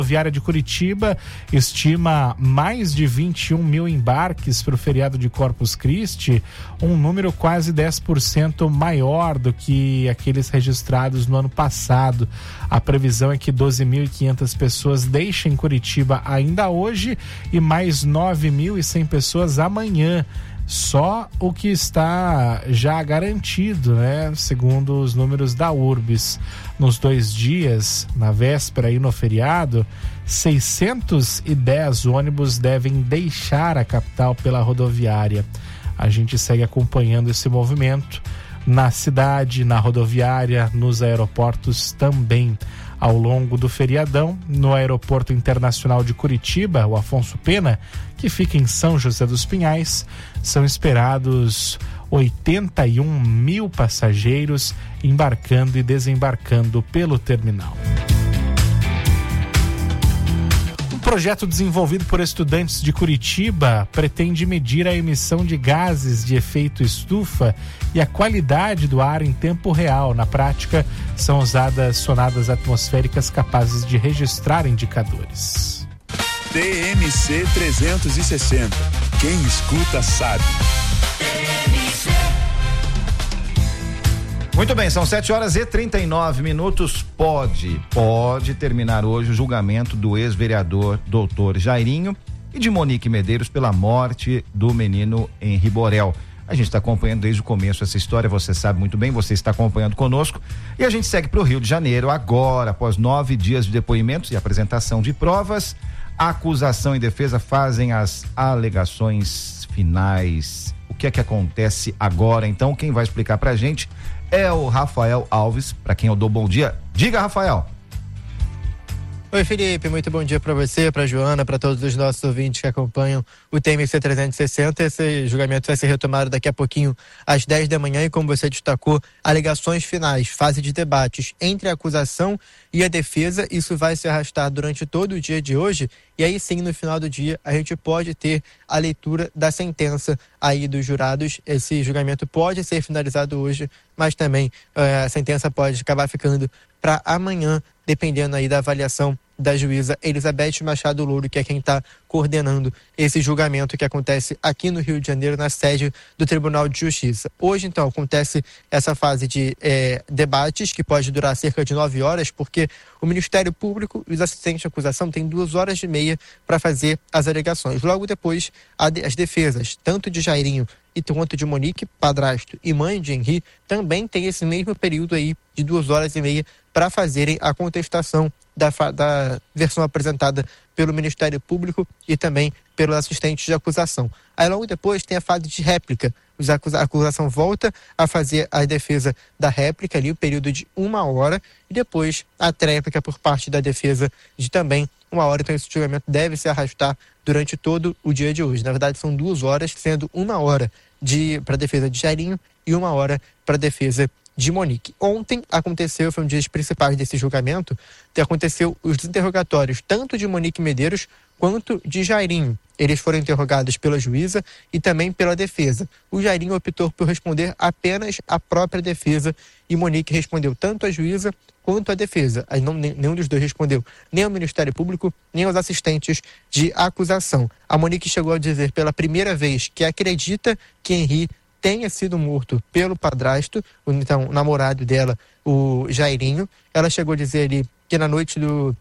Rodoviária de Curitiba estima mais de 21 mil embarques para o feriado de Corpus Christi, um número quase 10% maior do que aqueles registrados no ano passado. A previsão é que 12.500 pessoas deixem Curitiba ainda hoje e mais 9.100 pessoas amanhã. Só o que está já garantido, né? Segundo os números da Urbis. Nos 2 dias, na véspera e no feriado, 610 ônibus devem deixar a capital pela rodoviária. A gente segue acompanhando esse movimento na cidade, na rodoviária, nos aeroportos também. Ao longo do feriadão, no Aeroporto Internacional de Curitiba, o Afonso Pena, que fica em São José dos Pinhais, são esperados 81 mil passageiros embarcando e desembarcando pelo terminal. Um projeto desenvolvido por estudantes de Curitiba pretende medir a emissão de gases de efeito estufa e a qualidade do ar em tempo real. Na prática, são usadas sonadas atmosféricas capazes de registrar indicadores. TMC 360. Quem escuta sabe. Muito bem, são 7h39. Pode terminar hoje o julgamento do ex-vereador Dr. Jairinho e de Monique Medeiros pela morte do menino Henri Borel. A gente está acompanhando desde o começo essa história, você sabe muito bem, você está acompanhando conosco. E a gente segue para o Rio de Janeiro agora, após 9 dias de depoimentos e apresentação de provas. A acusação e defesa fazem as alegações finais. O que é que acontece agora? Então, quem vai explicar pra gente é o Rafael Alves, para quem eu dou bom dia. Diga, Rafael. Oi, Felipe, muito bom dia para você, para Joana, para todos os nossos ouvintes que acompanham o TMC 360. Esse julgamento vai ser retomado daqui a pouquinho às 10 da manhã e, como você destacou, alegações finais, fase de debates entre a acusação e a defesa. Isso vai se arrastar durante todo o dia de hoje e aí sim, no final do dia, a gente pode ter a leitura da sentença aí dos jurados. Esse julgamento pode ser finalizado hoje, mas também a sentença pode acabar ficando para amanhã, dependendo aí da avaliação da juíza Elizabeth Machado Louro, que é quem está coordenando esse julgamento que acontece aqui no Rio de Janeiro, na sede do Tribunal de Justiça. Hoje, então, acontece essa fase de debates, que pode durar cerca de 9 horas, porque o Ministério Público e os assistentes de acusação têm 2 horas e meia para fazer as alegações. Logo depois, as defesas, tanto de Jairinho e quanto de Monique, padrasto e mãe de Henri, também tem esse mesmo período aí de 2 horas e meia para fazerem a contestação da versão apresentada pelo Ministério Público e também pelos assistentes de acusação. Aí logo depois tem a fase de réplica. A acusação volta a fazer a defesa da réplica ali, o período de 1 hora, e depois a tréplica por parte da defesa de também 1 hora. Então esse julgamento deve se arrastar durante todo o dia de hoje. Na verdade são 2 horas, sendo 1 hora para a defesa de Jairinho e 1 hora para a defesa de Monique. Ontem aconteceu, foi um dos principais desse julgamento, aconteceu os interrogatórios tanto de Monique Medeiros quanto de Jairinho. Eles foram interrogados pela juíza e também pela defesa. O Jairinho optou por responder apenas a própria defesa e Monique respondeu tanto a juíza quanto a defesa. Nenhum dos dois respondeu, nem ao Ministério Público, nem aos assistentes de acusação. A Monique chegou a dizer pela primeira vez que acredita que Henri tenha sido morto pelo padrasto, então o namorado dela, o Jairinho. Ela chegou a dizer ali que na noite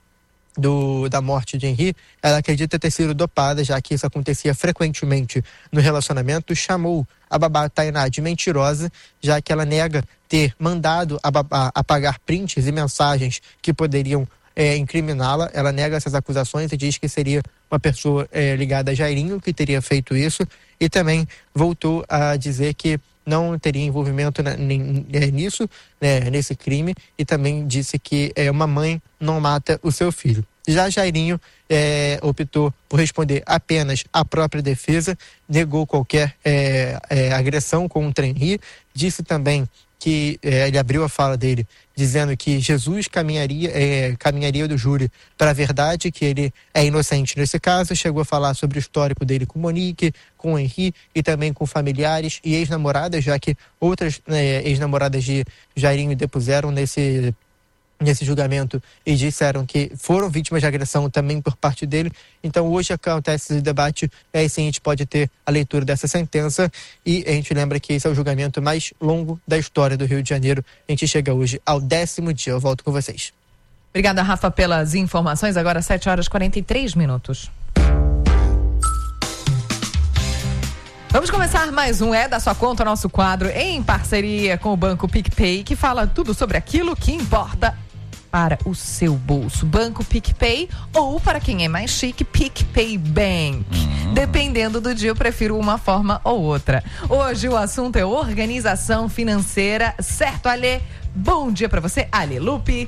da morte de Henri, ela acredita ter sido dopada, já que isso acontecia frequentemente no relacionamento. Chamou a babá Tainá de mentirosa, já que ela nega ter mandado a babá apagar prints e mensagens que poderiam incriminá-la. Ela nega essas acusações e diz que seria uma pessoa ligada a Jairinho que teria feito isso, e também voltou a dizer que não teria envolvimento nisso, nesse crime, e também disse que uma mãe não mata o seu filho. Já Jairinho optou por responder apenas à própria defesa, negou qualquer agressão contra Henri, disse também que ele abriu a fala dele dizendo que Jesus caminharia do júri para a verdade, que ele é inocente nesse caso. Chegou a falar sobre o histórico dele com Monique, com Henri e também com familiares e ex-namoradas, já que outras ex-namoradas de Jairinho depuseram nesse julgamento e disseram que foram vítimas de agressão também por parte dele. Então hoje acontece esse debate e aí sim a gente pode ter a leitura dessa sentença e a gente lembra que esse é o julgamento mais longo da história do Rio de Janeiro. A gente chega hoje ao 10º dia. Eu volto com vocês. Obrigada, Rafa, pelas informações. Agora 7h43. Vamos começar mais um É da Sua Conta, nosso quadro em parceria com o Banco PicPay, que fala tudo sobre aquilo que importa para o seu bolso. Banco PicPay, ou para quem é mais chique, PicPay Bank. Dependendo do dia, eu prefiro uma forma ou outra. Hoje o assunto é organização financeira, certo, Alê? Bom dia para você, Alê Lupe.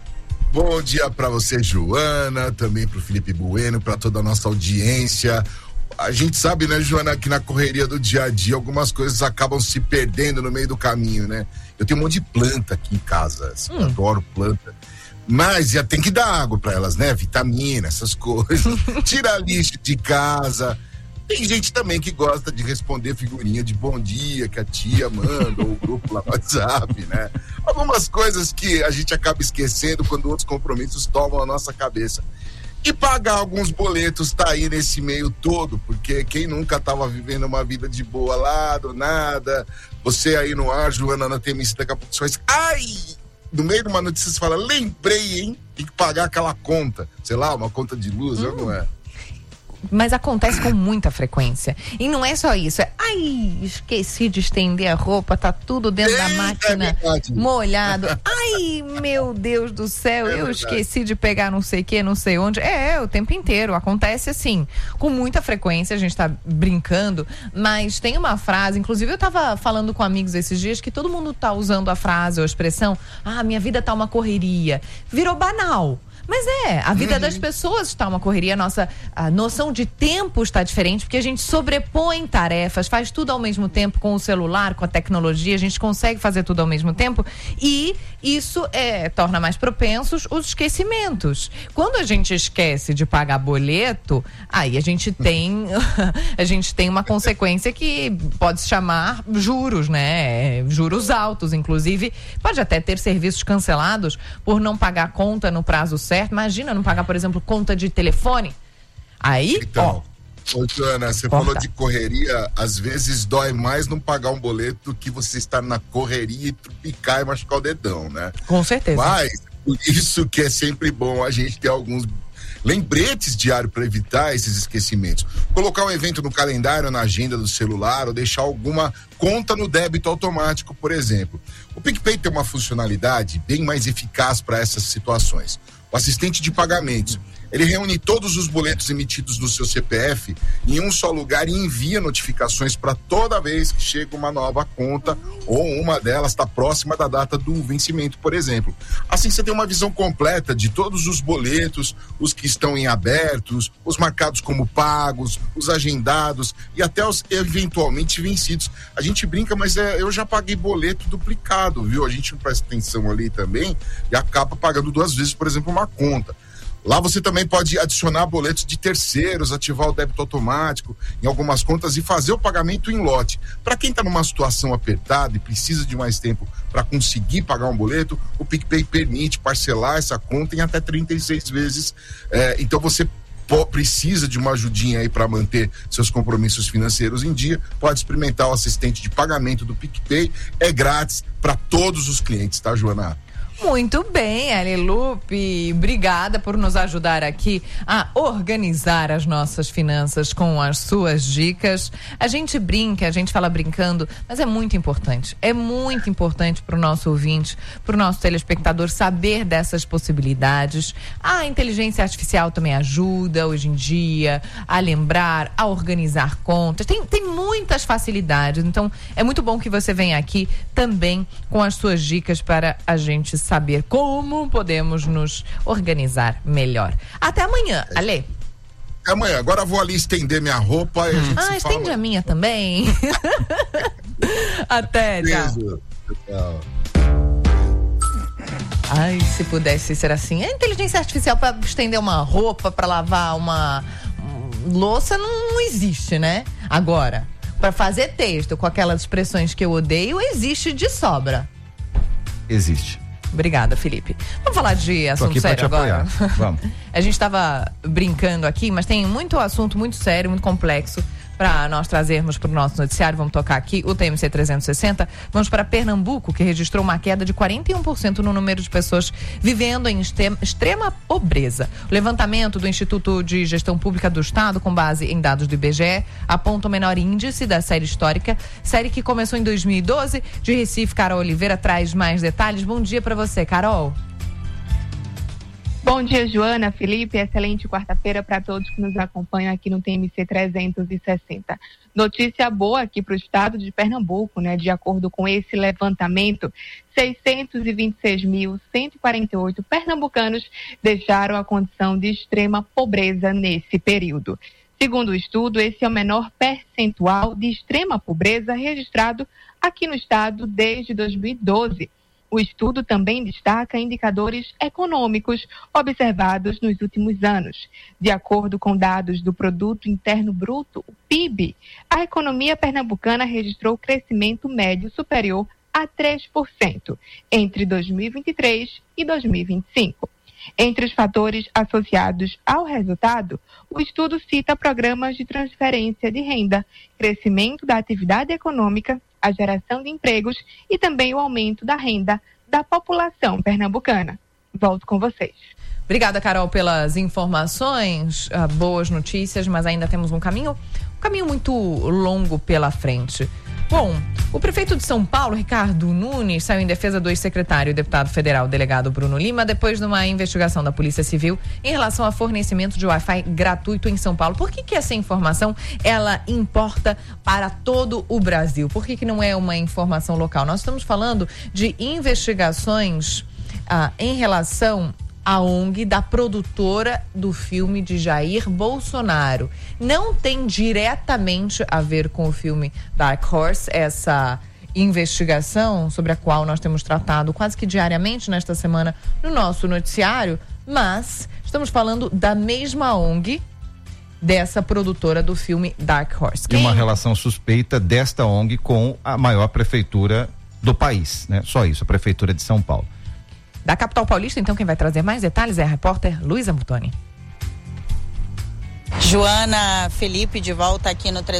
Bom dia para você, Joana, também para o Felipe Bueno, para toda a nossa audiência. A gente sabe, né, Joana, que na correria do dia a dia algumas coisas acabam se perdendo no meio do caminho, né? Eu tenho um monte de planta aqui em casa, assim, adoro planta. Mas já tem que dar água para elas, né? Vitamina, essas coisas. Tirar lixo de casa. Tem gente também que gosta de responder figurinha de bom dia que a tia manda, ou o grupo lá no WhatsApp, né? Algumas coisas que a gente acaba esquecendo quando outros compromissos tomam a nossa cabeça. E pagar alguns boletos tá aí nesse meio todo, porque quem nunca tava vivendo uma vida de boa lá, do nada, você aí no ar, Joana, na TMC, daqui a pouco você faz, ai, no meio de uma notícia você fala, lembrei, hein, tem que pagar aquela conta, sei lá, uma conta de luz, não é? Mas acontece com muita frequência. E não é só isso, ai, esqueci de estender a roupa, tá tudo dentro da máquina, molhado. Ai, meu Deus do céu, eu esqueci de pegar não sei o que, não sei onde. O tempo inteiro, acontece assim, com muita frequência, a gente tá brincando, mas tem uma frase, inclusive eu tava falando com amigos esses dias, que todo mundo tá usando a frase ou a expressão, minha vida tá uma correria. Virou banal. Mas a vida das pessoas está uma correria, a noção de tempo está diferente, porque a gente sobrepõe tarefas, faz tudo ao mesmo tempo com o celular, com a tecnologia, a gente consegue fazer tudo ao mesmo tempo e isso torna mais propensos os esquecimentos. Quando a gente esquece de pagar boleto, aí a gente tem uma consequência que pode se chamar juros, né? Juros altos, inclusive, pode até ter serviços cancelados por não pagar a conta no prazo certo. Imagina não pagar, por exemplo, conta de telefone. Aí, então, Joana, você falou de correria, às vezes dói mais não pagar um boleto do que você estar na correria e trupicar e machucar o dedão, né? Com certeza. Mas, por isso que é sempre bom a gente ter alguns lembretes diários para evitar esses esquecimentos. Colocar um evento no calendário, na agenda do celular, ou deixar alguma conta no débito automático, por exemplo. O PicPay tem uma funcionalidade bem mais eficaz para essas situações. O assistente de pagamentos, ele reúne todos os boletos emitidos no seu CPF em um só lugar e envia notificações para toda vez que chega uma nova conta ou uma delas está próxima da data do vencimento, por exemplo. Assim você tem uma visão completa de todos os boletos, os que estão em abertos, os marcados como pagos, os agendados e até os eventualmente vencidos. A gente brinca, mas eu já paguei boleto duplicado, viu? A gente não presta atenção ali também e acaba pagando 2 vezes, por exemplo, uma conta. Lá você também pode adicionar boletos de terceiros, ativar o débito automático em algumas contas e fazer o pagamento em lote. Para quem está numa situação apertada e precisa de mais tempo para conseguir pagar um boleto, o PicPay permite parcelar essa conta em até 36 vezes. Então você precisa de uma ajudinha aí para manter seus compromissos financeiros em dia, pode experimentar o assistente de pagamento do PicPay, é grátis para todos os clientes, tá, Joana? Muito bem, Alê Lupe, obrigada por nos ajudar aqui a organizar as nossas finanças com as suas dicas. A gente brinca, a gente fala brincando, mas é muito importante para o nosso ouvinte, para o nosso telespectador saber dessas possibilidades. A inteligência artificial também ajuda hoje em dia a lembrar, a organizar contas, tem muitas facilidades, então é muito bom que você venha aqui também com as suas dicas para a gente saber como podemos nos organizar melhor. Até amanhã, Alê. Até amanhã. Agora eu vou ali estender minha roupa e a gente se fala. Estende a minha também. Até, tchau. Tchau. Ai, se pudesse ser assim. A inteligência artificial para estender uma roupa, para lavar uma louça não existe, né? Agora, para fazer texto com aquelas expressões que eu odeio, existe de sobra. Existe. Obrigada, Felipe. Vamos falar de assunto sério agora? Vamos. A gente estava brincando aqui, mas tem muito assunto muito sério, muito complexo para nós trazermos para o nosso noticiário. Vamos tocar aqui o TMC 360. Vamos para Pernambuco, que registrou uma queda de 41% no número de pessoas vivendo em extrema pobreza. O levantamento do Instituto de Gestão Pública do Estado, com base em dados do IBGE, aponta o menor índice da série histórica, série que começou em 2012. De Recife, Carol Oliveira traz mais detalhes. Bom dia para você, Carol. Bom dia, Joana, Felipe, excelente quarta-feira para todos que nos acompanham aqui no TMC 360. Notícia boa aqui para o estado de Pernambuco, né? De acordo com esse levantamento, 626.148 pernambucanos deixaram a condição de extrema pobreza nesse período. Segundo o estudo, esse é o menor percentual de extrema pobreza registrado aqui no estado desde 2012. O estudo também destaca indicadores econômicos observados nos últimos anos. De acordo com dados do Produto Interno Bruto, o PIB, a economia pernambucana registrou crescimento médio superior a 3% entre 2023 e 2025. Entre os fatores associados ao resultado, o estudo cita programas de transferência de renda, crescimento da atividade econômica, a geração de empregos e também o aumento da renda da população pernambucana. Volto com vocês. Obrigada, Carol, pelas informações, boas notícias, mas ainda temos um caminho muito longo pela frente. Bom, o prefeito de São Paulo, Ricardo Nunes, saiu em defesa do ex-secretário e deputado federal, delegado Bruno Lima, depois de uma investigação da Polícia Civil em relação ao fornecimento de Wi-Fi gratuito em São Paulo. Por que essa informação, ela importa para todo o Brasil? Por que não é uma informação local? Nós estamos falando de investigações em relação a ONG da produtora do filme de Jair Bolsonaro. Não tem diretamente a ver com o filme Dark Horse, essa investigação sobre a qual nós temos tratado quase que diariamente nesta semana no nosso noticiário, mas estamos falando da mesma ONG dessa produtora do filme Dark Horse. E uma relação suspeita desta ONG com a maior prefeitura do país, né? Só isso, a prefeitura de São Paulo. Da capital paulista, então, quem vai trazer mais detalhes é a repórter Luísa Mutoni. Joana, Felipe, de volta aqui no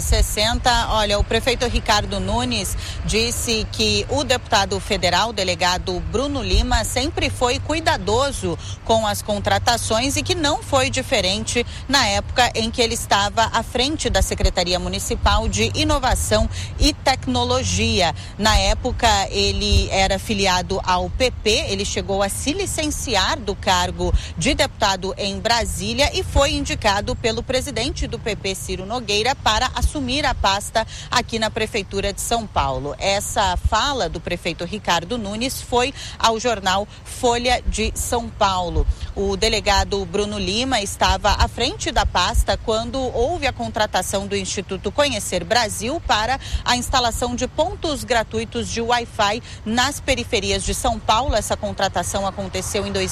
360. Olha, o prefeito Ricardo Nunes disse que o deputado federal, delegado Bruno Lima, sempre foi cuidadoso com as contratações e que não foi diferente na época em que ele estava à frente da Secretaria Municipal de Inovação e Tecnologia. Na época, ele era filiado ao PP, ele chegou a se licenciar do cargo de deputado em Brasília e foi indicado pelo presidente do PP, Ciro Nogueira, para assumir a pasta aqui na Prefeitura de São Paulo. Essa fala do prefeito Ricardo Nunes foi ao jornal Folha de São Paulo. O delegado Bruno Lima estava à frente da pasta quando houve a contratação do Instituto Conhecer Brasil para a instalação de pontos gratuitos de Wi-Fi nas periferias de São Paulo. Essa contratação aconteceu em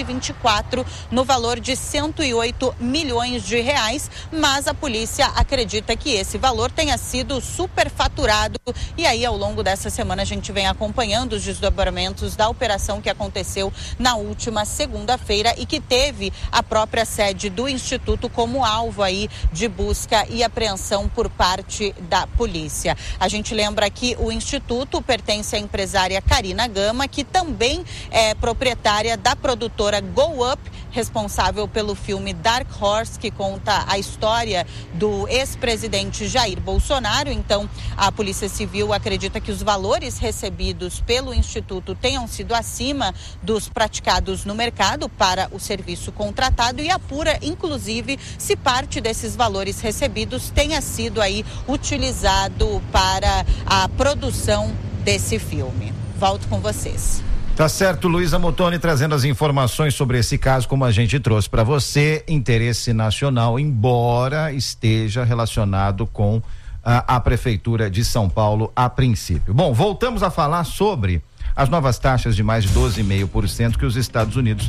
2024 no valor de 108 milhões de reais, mas a polícia acredita que esse valor tenha sido superfaturado e aí ao longo dessa semana a gente vem acompanhando os desdobramentos da operação que aconteceu na última segunda-feira e que teve a própria sede do Instituto como alvo aí de busca e apreensão por parte da polícia. A gente lembra que o Instituto pertence à empresária Karina Gama, que também é proprietária da produtora Go Up, responsável pelo filme Dark Horse, que conta a história do ex-presidente Jair Bolsonaro. Então, a Polícia Civil acredita que os valores recebidos pelo Instituto tenham sido acima dos praticados no mercado para o serviço contratado e apura, inclusive, se parte desses valores recebidos tenha sido aí utilizado para a produção desse filme. Volto com vocês. Tá certo, Luísa Mutoni trazendo as informações sobre esse caso, como a gente trouxe para você, interesse nacional, embora esteja relacionado com a Prefeitura de São Paulo a princípio. Bom, voltamos a falar sobre as novas taxas de mais de 12,5% que os Estados Unidos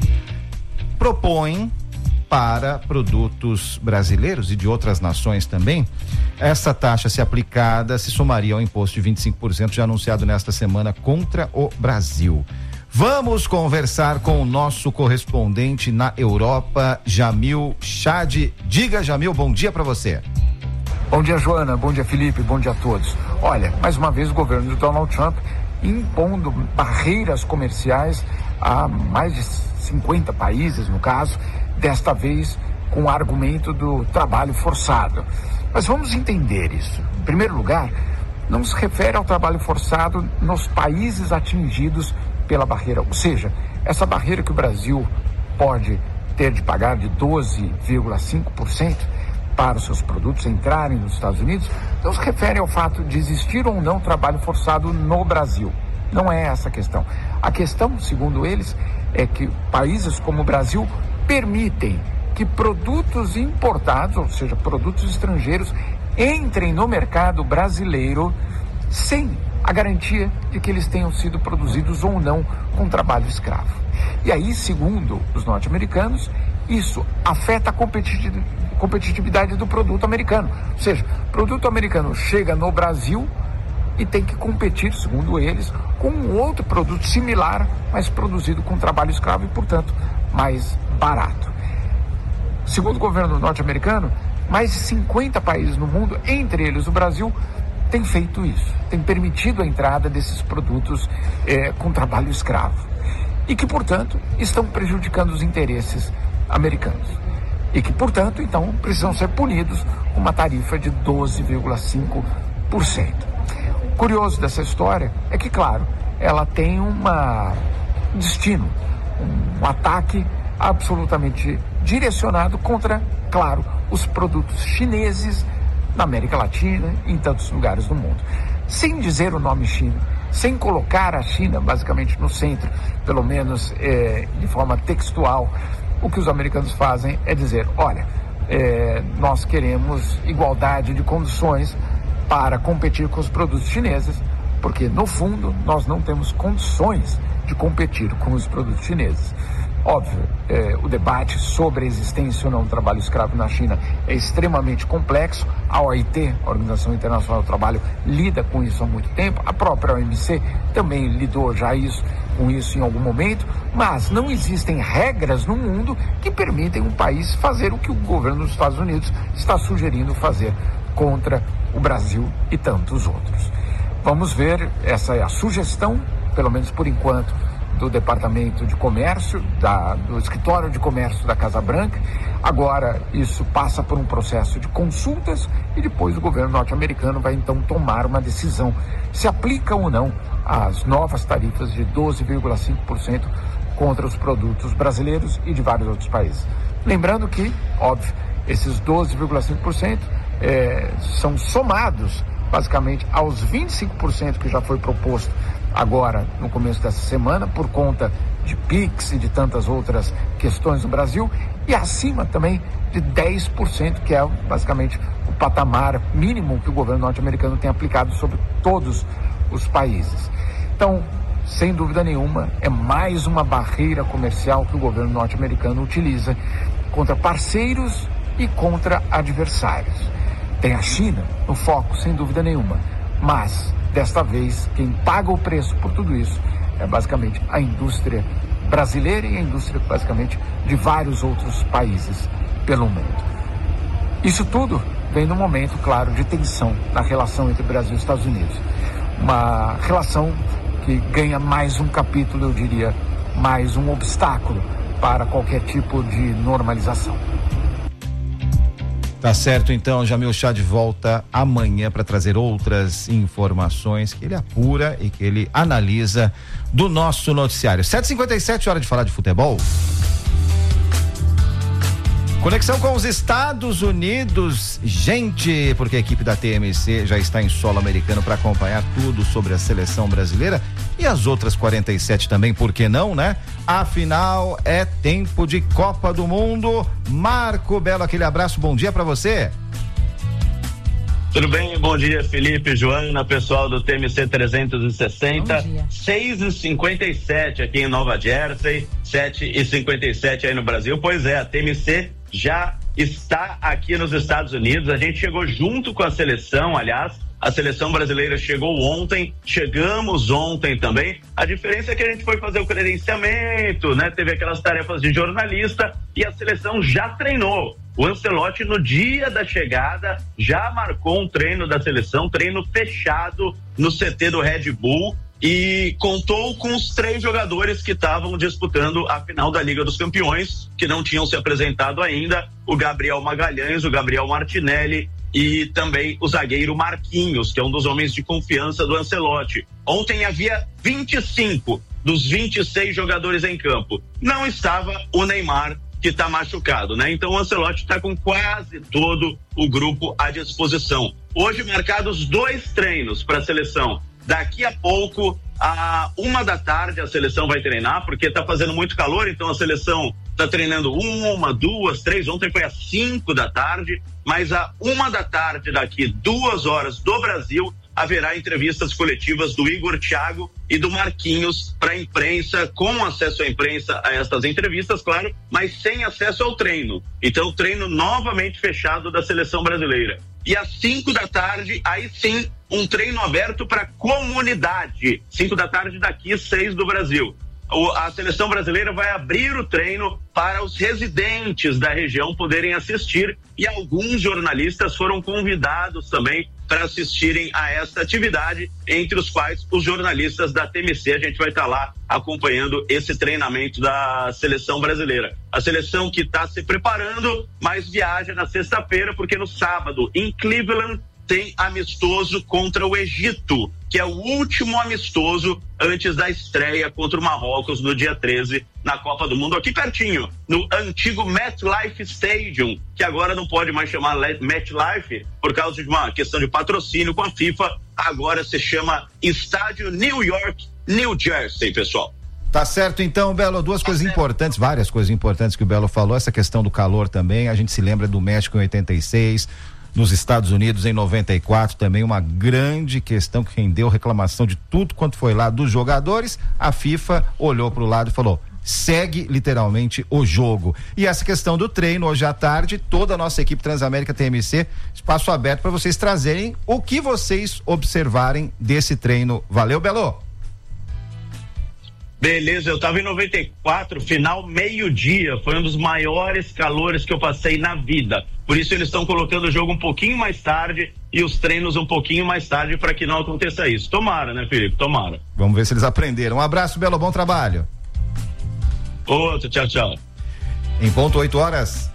propõem para produtos brasileiros e de outras nações também. Essa taxa, se aplicada, se somaria ao imposto de 25% já anunciado nesta semana contra o Brasil. Vamos conversar com o nosso correspondente na Europa, Jamil Chad. Diga, Jamil, bom dia para você. Bom dia, Joana, bom dia, Felipe, bom dia a todos. Olha, mais uma vez o governo de Donald Trump impondo barreiras comerciais a mais de 50 países, no caso, desta vez com o argumento do trabalho forçado. Mas vamos entender isso. Em primeiro lugar, não se refere ao trabalho forçado nos países atingidos pela barreira, ou seja, essa barreira que o Brasil pode ter de pagar de 12,5% para os seus produtos entrarem nos Estados Unidos, não se refere ao fato de existir ou não trabalho forçado no Brasil. Não é essa a questão. A questão, segundo eles, é que países como o Brasil permitem que produtos importados, ou seja, produtos estrangeiros, entrem no mercado brasileiro sem a garantia de que eles tenham sido produzidos ou não com trabalho escravo. E aí, segundo os norte-americanos, isso afeta a competitividade do produto americano. Ou seja, o produto americano chega no Brasil e tem que competir, segundo eles, com um outro produto similar, mas produzido com trabalho escravo e, portanto, mais barato. Segundo o governo norte-americano, mais de 50 países no mundo, entre eles o Brasil, têm feito isso, têm permitido a entrada desses produtos com trabalho escravo e que, portanto, estão prejudicando os interesses americanos e que, portanto, então, precisam ser punidos com uma tarifa de 12,5%. O curioso dessa história é que, claro, ela tem um destino, um ataque absolutamente direcionado contra, claro, os produtos chineses na América Latina e em tantos lugares do mundo. Sem dizer o nome China, sem colocar a China basicamente no centro, pelo menos de forma textual, o que os americanos fazem é dizer, olha, nós queremos igualdade de condições para competir com os produtos chineses, porque no fundo nós não temos condições de competir com os produtos chineses. Óbvio, o debate sobre a existência ou não do trabalho escravo na China é extremamente complexo. A OIT, a Organização Internacional do Trabalho, lida com isso há muito tempo. A própria OMC também lidou já com isso em algum momento. Mas não existem regras no mundo que permitem um país fazer o que o governo dos Estados Unidos está sugerindo fazer contra o Brasil e tantos outros. Vamos ver, essa é a sugestão, pelo menos por enquanto, do Departamento de Comércio, do Escritório de Comércio da Casa Branca. Agora isso passa por um processo de consultas e depois o governo norte-americano vai então tomar uma decisão se aplica ou não as novas tarifas de 12,5% contra os produtos brasileiros e de vários outros países. Lembrando que, óbvio, esses 12,5% são somados basicamente aos 25% que já foi proposto agora no começo dessa semana por conta de PIX e de tantas outras questões no Brasil e acima também de 10% que é basicamente o patamar mínimo que o governo norte-americano tem aplicado sobre todos os países. Então, sem dúvida nenhuma, é mais uma barreira comercial que o governo norte-americano utiliza contra parceiros e contra adversários. Tem a China no foco, sem dúvida nenhuma, mas desta vez quem paga o preço por tudo isso é basicamente a indústria brasileira e a indústria basicamente de vários outros países pelo mundo. Isso tudo vem num momento, claro, de tensão na relação entre Brasil e Estados Unidos. Uma relação que ganha mais um capítulo, eu diria, mais um obstáculo para qualquer tipo de normalização. Tá certo, então, Jamil Chad volta amanhã para trazer outras informações que ele apura e que ele analisa do nosso noticiário. 7h57, hora de falar de futebol. Conexão com os Estados Unidos, gente, porque a equipe da TMC já está em solo americano para acompanhar tudo sobre a seleção brasileira e as outras 47 também, por que não, né? Afinal, é tempo de Copa do Mundo. Marco Belo, aquele abraço, bom dia para você. Tudo bem? Bom dia, Felipe, Joana, pessoal do TMC 360. 6h57 aqui em Nova Jersey, 7h57 aí no Brasil. Pois é, a TMC já está aqui nos Estados Unidos. A gente chegou junto com a seleção, aliás, A seleção brasileira chegou ontem, chegamos ontem também. A diferença é que a gente foi fazer o credenciamento, né? Teve aquelas tarefas de jornalista e a seleção já treinou. O Ancelotti, no dia da chegada, já marcou um treino da seleção, treino fechado no CT do Red Bull, e contou com os 3 jogadores que estavam disputando a final da Liga dos Campeões, que não tinham se apresentado ainda: o Gabriel Magalhães, o Gabriel Martinelli e também o zagueiro Marquinhos, que é um dos homens de confiança do Ancelotti. Ontem havia 25 dos 26 jogadores em campo. Não estava o Neymar, que está machucado, né? Então o Ancelotti está com quase todo o grupo à disposição. Hoje marcados 2 treinos para a seleção. Daqui a pouco, à 1h a seleção vai treinar, porque está fazendo muito calor, então a seleção está treinando 1, 2, 3, ontem foi às 5h, mas à 1h daqui, 2 horas do Brasil, haverá entrevistas coletivas do Igor Thiago e do Marquinhos para a imprensa, com acesso à imprensa a estas entrevistas, claro, mas sem acesso ao treino. Então, treino novamente fechado da seleção brasileira. E às 5h, aí sim, um treino aberto para a comunidade. 5h daqui, 6 do Brasil. A seleção brasileira vai abrir o treino para os residentes da região poderem assistir, e alguns jornalistas foram convidados também para assistirem a esta atividade, entre os quais os jornalistas da TMC. A gente vai estar lá acompanhando esse treinamento da seleção brasileira. A seleção que está se preparando, mas viaja na sexta-feira, porque no sábado, em Cleveland, tem amistoso contra o Egito, que é o último amistoso antes da estreia contra o Marrocos no dia 13 na Copa do Mundo, aqui pertinho, no antigo MetLife Stadium, que agora não pode mais chamar MetLife por causa de uma questão de patrocínio com a FIFA, agora se chama Estádio New York, New Jersey, pessoal. Tá certo, então, Belo, várias coisas importantes que o Belo falou, essa questão do calor também, a gente se lembra do México em 86, nos Estados Unidos em 94, também uma grande questão que rendeu reclamação de tudo quanto foi lá dos jogadores. A FIFA olhou para o lado e falou: segue literalmente o jogo. E essa questão do treino, hoje à tarde, toda a nossa equipe Transamérica TMC, espaço aberto para vocês trazerem o que vocês observarem desse treino. Valeu, Belo! Beleza, eu tava em 94, final meio-dia, foi um dos maiores calores que eu passei na vida. Por isso eles estão colocando o jogo um pouquinho mais tarde e os treinos um pouquinho mais tarde para que não aconteça isso. Tomara, né, Felipe? Tomara. Vamos ver se eles aprenderam. Um abraço, Belo, bom trabalho. Outro, tchau, tchau. Em ponto, 8h.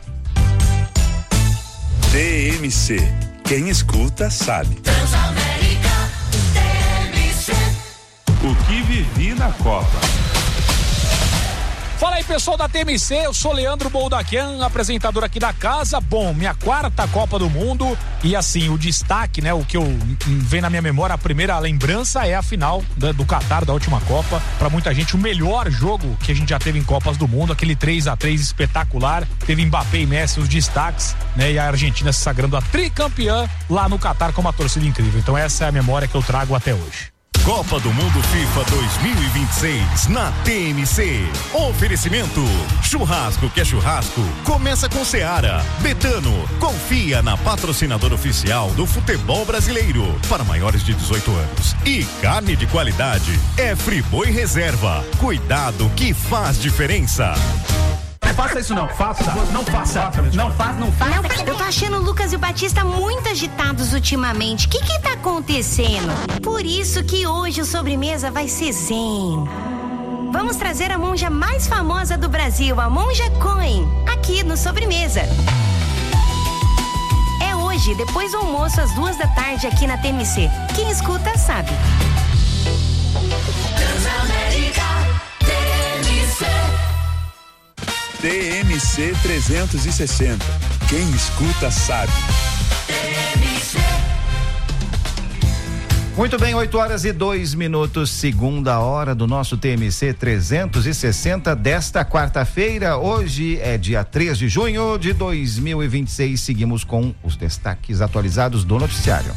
TMC, quem escuta sabe. Transamérica, TMC. O que vivi na Copa. Fala aí, pessoal da TMC, eu sou Leandro Boldaquian, apresentador aqui da casa. Bom, minha 4ª Copa do Mundo e assim, o destaque, né, o que eu vem na minha memória, a primeira lembrança é a final do Catar, da última Copa. Pra muita gente, o melhor jogo que a gente já teve em Copas do Mundo, aquele 3-3 espetacular, teve Mbappé e Messi, os destaques, né, e a Argentina se sagrando a tricampeã lá no Catar com uma torcida incrível. Então essa é a memória que eu trago até hoje. Copa do Mundo FIFA 2026 na TMC. Oferecimento: churrasco que é churrasco, começa com Seara. Betano, confia na patrocinadora oficial do futebol brasileiro para maiores de 18 anos. E carne de qualidade é Friboi Reserva. Cuidado que faz diferença. Não faça isso não, não faça. Eu tô achando o Lucas e o Batista muito agitados ultimamente. O que tá acontecendo? Por isso que hoje o sobremesa vai ser zen. Vamos trazer a monja mais famosa do Brasil, a Monja Coen, aqui no Sobremesa. É hoje, depois do almoço, às 2h aqui na TMC. Quem escuta sabe. Transamérica, TMC. TMC 360. Quem escuta sabe. Muito bem, 8h02, segunda hora do nosso TMC 360 desta quarta-feira. Hoje é dia 3 de junho de 2026. Seguimos com os destaques atualizados do noticiário.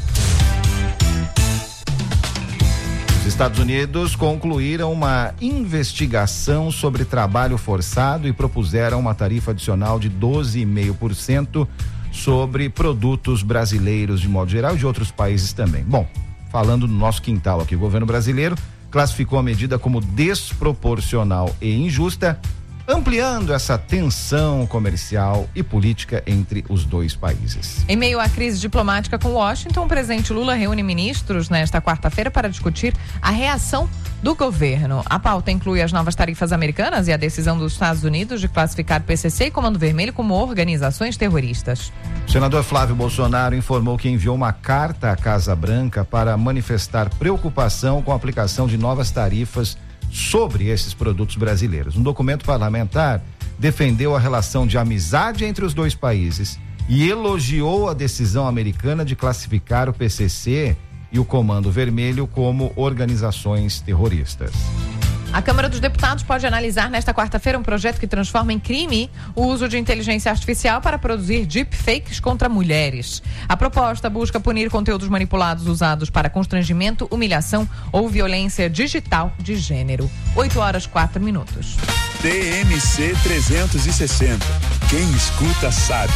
Os Estados Unidos concluíram uma investigação sobre trabalho forçado e propuseram uma tarifa adicional de 12,5% sobre produtos brasileiros de modo geral e de outros países também. Bom, falando no nosso quintal aqui, o governo brasileiro classificou a medida como desproporcional e injusta, ampliando essa tensão comercial e política entre os dois países. Em meio à crise diplomática com Washington, o presidente Lula reúne ministros nesta quarta-feira para discutir a reação do governo. A pauta inclui as novas tarifas americanas e a decisão dos Estados Unidos de classificar PCC e Comando Vermelho como organizações terroristas. O senador Flávio Bolsonaro informou que enviou uma carta à Casa Branca para manifestar preocupação com a aplicação de novas tarifas sobre esses produtos brasileiros. Um documento parlamentar defendeu a relação de amizade entre os dois países e elogiou a decisão americana de classificar o PCC e o Comando Vermelho como organizações terroristas. A Câmara dos Deputados pode analisar nesta quarta-feira um projeto que transforma em crime o uso de inteligência artificial para produzir deepfakes contra mulheres. A proposta busca punir conteúdos manipulados usados para constrangimento, humilhação ou violência digital de gênero. 8h04. TMC 360. Quem escuta sabe.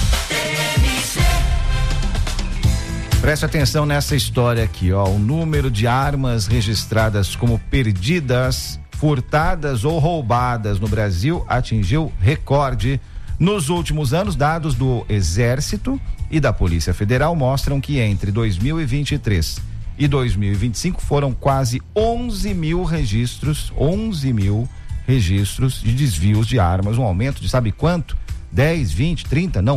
Preste atenção nessa história aqui, ó. O número de armas registradas como perdidas, furtadas ou roubadas no Brasil atingiu recorde. Nos últimos anos, dados do Exército e da Polícia Federal mostram que entre 2023 e 2025 foram quase 11 mil registros de desvios de armas, um aumento de sabe quanto? 10, 20, 30, não,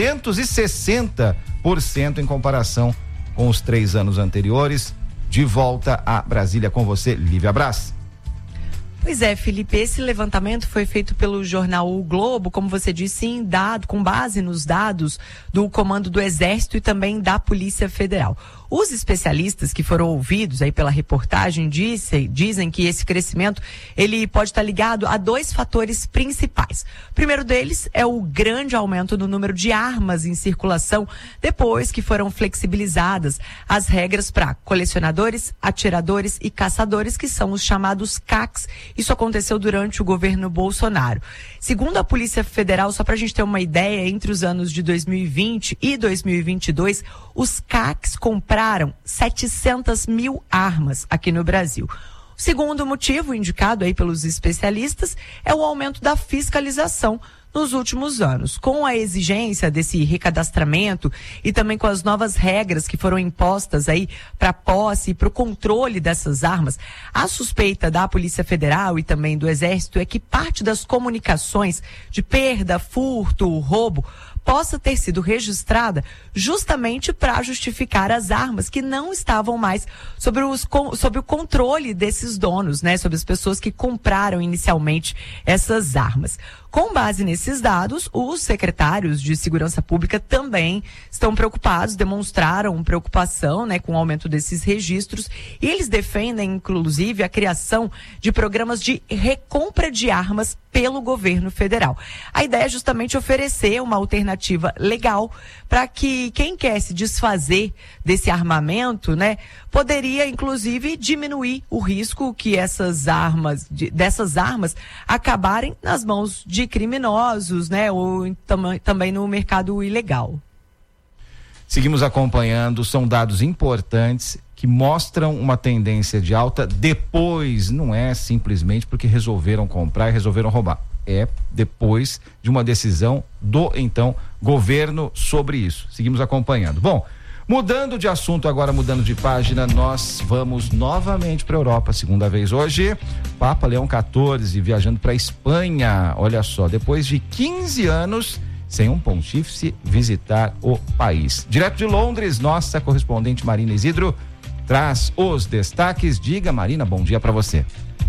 260% em comparação com os 3 anos anteriores. De volta a Brasília com você, Lívia Braz. Pois é, Felipe, esse levantamento foi feito pelo jornal O Globo, como você disse, com base nos dados do Comando do Exército e também da Polícia Federal. Os especialistas que foram ouvidos aí pela reportagem dizem que esse crescimento ele pode estar ligado a 2 fatores principais. O primeiro deles é o grande aumento no número de armas em circulação depois que foram flexibilizadas as regras para colecionadores, atiradores e caçadores, que são os chamados CACs. Isso aconteceu durante o governo Bolsonaro. Segundo a Polícia Federal, só para a gente ter uma ideia, entre os anos de 2020 e 2022, os CACs compraram 700 mil armas aqui no Brasil. O segundo motivo indicado aí pelos especialistas é o aumento da fiscalização nos últimos anos. Com a exigência desse recadastramento e também com as novas regras que foram impostas aí para posse e para o controle dessas armas, a suspeita da Polícia Federal e também do Exército é que parte das comunicações de perda, furto, roubo possa ter sido registrada justamente para justificar as armas que não estavam mais sob o controle desses donos, né? Sobre as pessoas que compraram inicialmente essas armas. Com base nesses dados, os secretários de Segurança Pública também estão preocupados, demonstraram preocupação, né, com o aumento desses registros, e eles defendem, inclusive, a criação de programas de recompra de armas pelo governo federal. A ideia é justamente oferecer uma alternativa legal para que quem quer se desfazer desse armamento, né, poderia, inclusive, diminuir o risco que dessas armas acabarem nas mãos de criminosos, né, ou também no mercado ilegal. Seguimos acompanhando, são dados importantes que mostram uma tendência de alta depois, não é simplesmente porque resolveram comprar e resolveram roubar. É depois de uma decisão do, então, governo sobre isso. Seguimos acompanhando. Bom, mudando de assunto agora, mudando de página, nós vamos novamente para a Europa, segunda vez hoje. Papa Leão XIV viajando para a Espanha. Olha só, depois de 15 anos sem um pontífice visitar o país. Direto de Londres, nossa correspondente Marina Isidro traz os destaques. Diga, Marina, bom dia para você.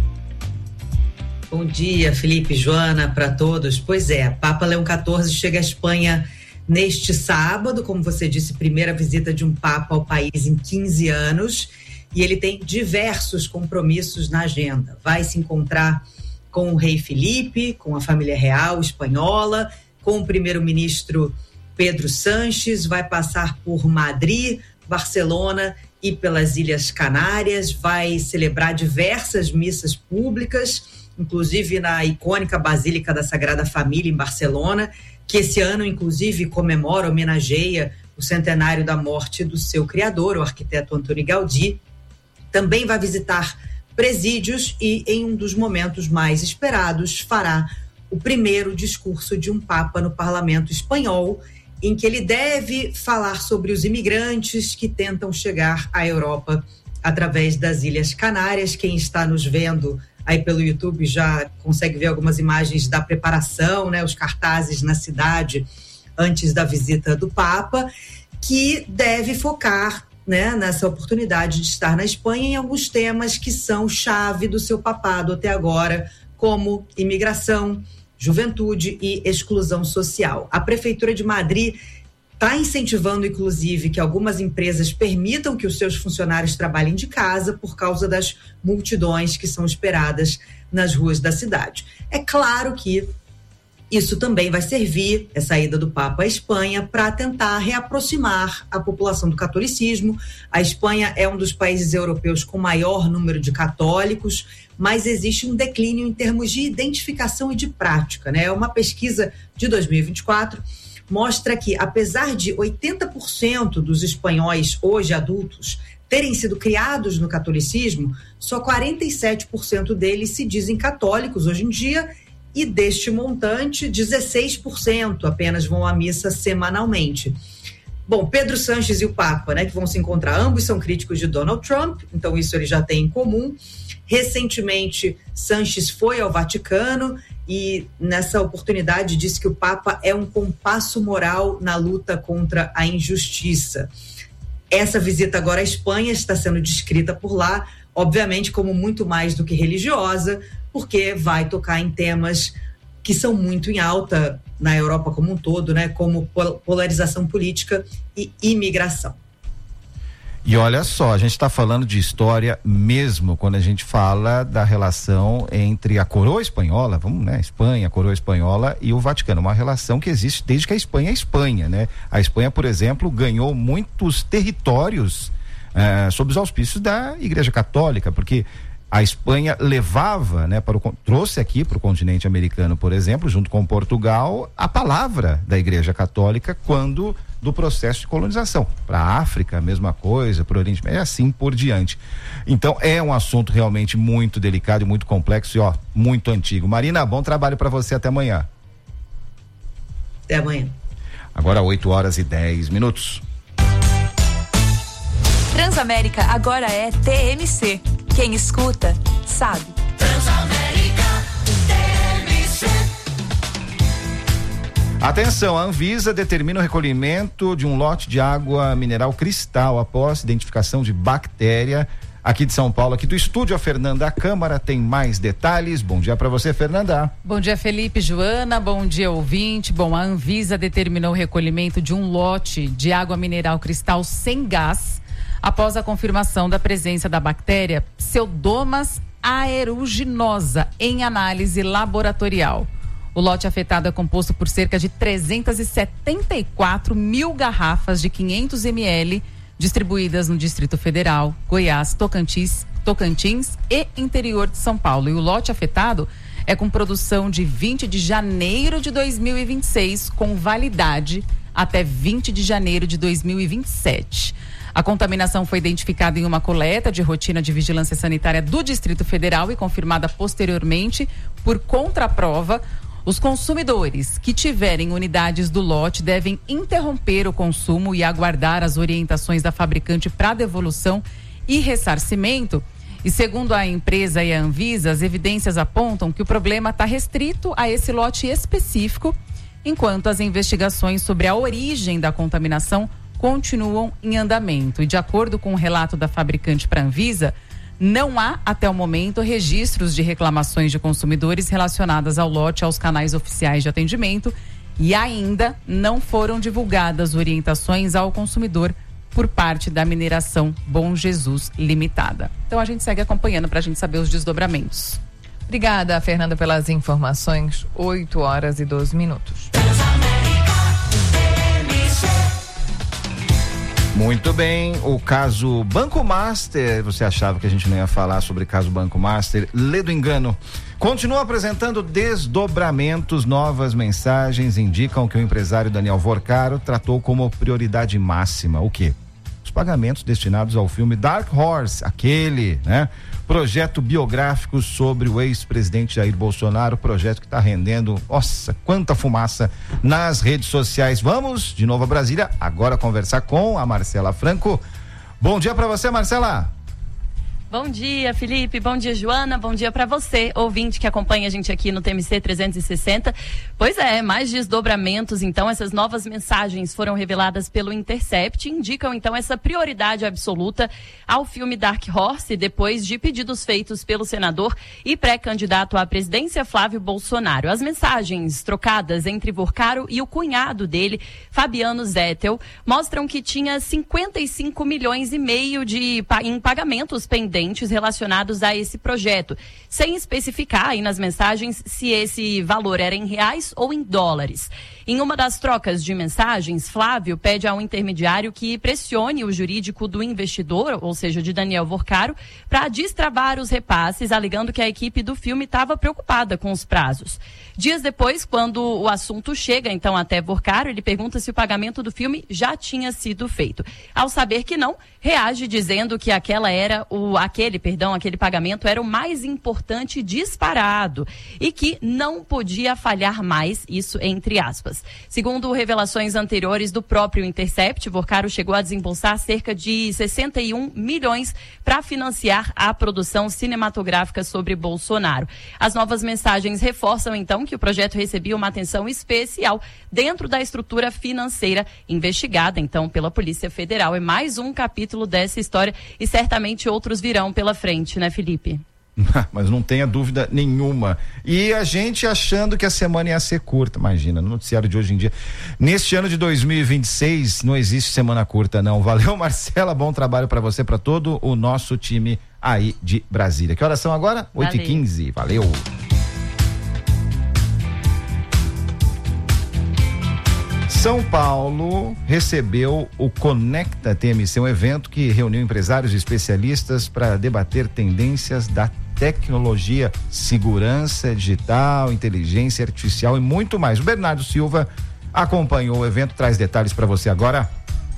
Bom dia, Felipe, Joana, para todos. Pois é, Papa Leão XIV chega à Espanha neste sábado, como você disse, primeira visita de um Papa ao país em 15 anos, e ele tem diversos compromissos na agenda. Vai se encontrar com o rei Felipe, com a família real espanhola, com o primeiro-ministro Pedro Sánchez, vai passar por Madrid, Barcelona e pelas Ilhas Canárias, vai celebrar diversas missas públicas, inclusive na icônica Basílica da Sagrada Família em Barcelona. que esse ano, inclusive, homenageia o centenário da morte do seu criador, o arquiteto Antoni Gaudí. Também vai visitar presídios e, em um dos momentos mais esperados, fará o primeiro discurso de um Papa no parlamento espanhol, em que ele deve falar sobre os imigrantes que tentam chegar à Europa através das Ilhas Canárias. Quem está nos vendo aí pelo YouTube já consegue ver algumas imagens da preparação, né, os cartazes na cidade antes da visita do Papa, que deve focar, né, nessa oportunidade de estar na Espanha em alguns temas que são chave do seu papado até agora, como imigração, juventude e exclusão social. A Prefeitura de Madrid está incentivando, inclusive, que algumas empresas permitam que os seus funcionários trabalhem de casa por causa das multidões que são esperadas nas ruas da cidade. É claro que isso também vai servir, essa ida do Papa à Espanha, para tentar reaproximar a população do catolicismo. A Espanha é um dos países europeus com maior número de católicos, mas existe um declínio em termos de identificação e de prática, né? Uma pesquisa de 2024 mostra que, apesar de 80% dos espanhóis hoje adultos terem sido criados no catolicismo, só 47% deles se dizem católicos hoje em dia, e deste montante, 16% apenas vão à missa semanalmente. Bom, Pedro Sánchez e o Papa, né, que vão se encontrar, ambos são críticos de Donald Trump, então isso ele já tem em comum. Recentemente, Sánchez foi ao Vaticano e, nessa oportunidade, disse que o Papa é um compasso moral na luta contra a injustiça. Essa visita agora à Espanha está sendo descrita por lá, obviamente, como muito mais do que religiosa, porque vai tocar em temas que são muito em alta na Europa como um todo, né, como polarização política e imigração. E olha só, a gente está falando de história mesmo quando a gente fala da relação entre a coroa espanhola, Espanha, a coroa espanhola e o Vaticano, uma relação que existe desde que a Espanha é Espanha, né? A Espanha, por exemplo, ganhou muitos territórios sob os auspícios da Igreja Católica, porque a Espanha levava, né, trouxe aqui para o continente americano, por exemplo, junto com Portugal, a palavra da Igreja Católica quando do processo de colonização. Para a África, a mesma coisa, para o Oriente Médio, assim por diante. Então, é um assunto realmente muito delicado e muito complexo e, muito antigo. Marina, bom trabalho para você, até amanhã. Até amanhã. Agora 8h10. Transamérica agora é TMC. Quem escuta, sabe. Transamérica, TMC. Atenção, a Anvisa determina o recolhimento de um lote de água mineral Cristal após identificação de bactéria aqui de São Paulo, aqui do estúdio. A Fernanda Câmara tem mais detalhes. Bom dia para você, Fernanda. Bom dia, Felipe, Joana, bom dia, ouvinte. Bom, a Anvisa determinou o recolhimento de um lote de água mineral Cristal sem gás após a confirmação da presença da bactéria Pseudomonas aeruginosa em análise laboratorial. O lote afetado é composto por cerca de 374 mil garrafas de 500 ml distribuídas no Distrito Federal, Goiás, Tocantins e interior de São Paulo. E o lote afetado é com produção de 20 de janeiro de 2026, com validade até 20 de janeiro de 2027. A contaminação foi identificada em uma coleta de rotina de vigilância sanitária do Distrito Federal e confirmada posteriormente por contraprova. Os consumidores que tiverem unidades do lote devem interromper o consumo e aguardar as orientações da fabricante para devolução e ressarcimento. E segundo a empresa e a Anvisa, as evidências apontam que o problema está restrito a esse lote específico, enquanto as investigações sobre a origem da contaminação continuam em andamento. E de acordo com o relato da fabricante para a Anvisa, não há, até o momento, registros de reclamações de consumidores relacionadas ao lote aos canais oficiais de atendimento e ainda não foram divulgadas orientações ao consumidor por parte da mineração Bom Jesus Limitada. Então a gente segue acompanhando para a gente saber os desdobramentos. Obrigada, Fernanda, pelas informações. 8h12. Muito bem, o caso Banco Master, você achava que a gente não ia falar sobre o caso Banco Master? Lê do engano. Continua apresentando desdobramentos. Novas mensagens indicam que o empresário Daniel Vorcaro tratou como prioridade máxima o quê? Os pagamentos destinados ao filme Dark Horse, aquele, né? Projeto biográfico sobre o ex-presidente Jair Bolsonaro, projeto que está rendendo, nossa, quanta fumaça nas redes sociais. Vamos de novo a Brasília, agora conversar com a Marcela Franco. Bom dia para você, Marcela. Bom dia, Felipe. Bom dia, Joana. Bom dia para você, ouvinte que acompanha a gente aqui no TMC 360. Pois é, mais desdobramentos. Então, essas novas mensagens foram reveladas pelo Intercept e indicam, então, essa prioridade absoluta ao filme Dark Horse, depois de pedidos feitos pelo senador e pré-candidato à presidência Flávio Bolsonaro. As mensagens trocadas entre Vorcaro e o cunhado dele, Fabiano Zettel, mostram que tinha 55 milhões e meio em pagamentos pendentes relacionados a esse projeto, sem especificar aí nas mensagens se esse valor era em reais ou em dólares. Em uma das trocas de mensagens, Flávio pede ao intermediário que pressione o jurídico do investidor, ou seja, de Daniel Vorcaro, para destravar os repasses, alegando que a equipe do filme estava preocupada com os prazos. Dias depois, quando o assunto chega então até Vorcaro, ele pergunta se o pagamento do filme já tinha sido feito. Ao saber que não, reage dizendo que aquele pagamento era o mais importante disparado e que não podia falhar mais, isso entre aspas. Segundo revelações anteriores do próprio Intercept, Vorcaro chegou a desembolsar cerca de 61 milhões para financiar a produção cinematográfica sobre Bolsonaro. As novas mensagens reforçam então que o projeto recebia uma atenção especial dentro da estrutura financeira investigada então pela Polícia Federal. É mais um capítulo dessa história e certamente outros virão pela frente, né, Felipe? Mas não tenha dúvida nenhuma. E a gente achando que a semana ia ser curta, imagina, no noticiário de hoje em dia. Neste ano de 2026 não existe semana curta, não. Valeu, Marcela, bom trabalho para você, para todo o nosso time aí de Brasília. Que horas são agora? 8h15, valeu. São Paulo recebeu o Conecta TMC, um evento que reuniu empresários e especialistas para debater tendências da tecnologia, segurança digital, inteligência artificial e muito mais. O Bernardo Silva acompanhou o evento, traz detalhes para você agora.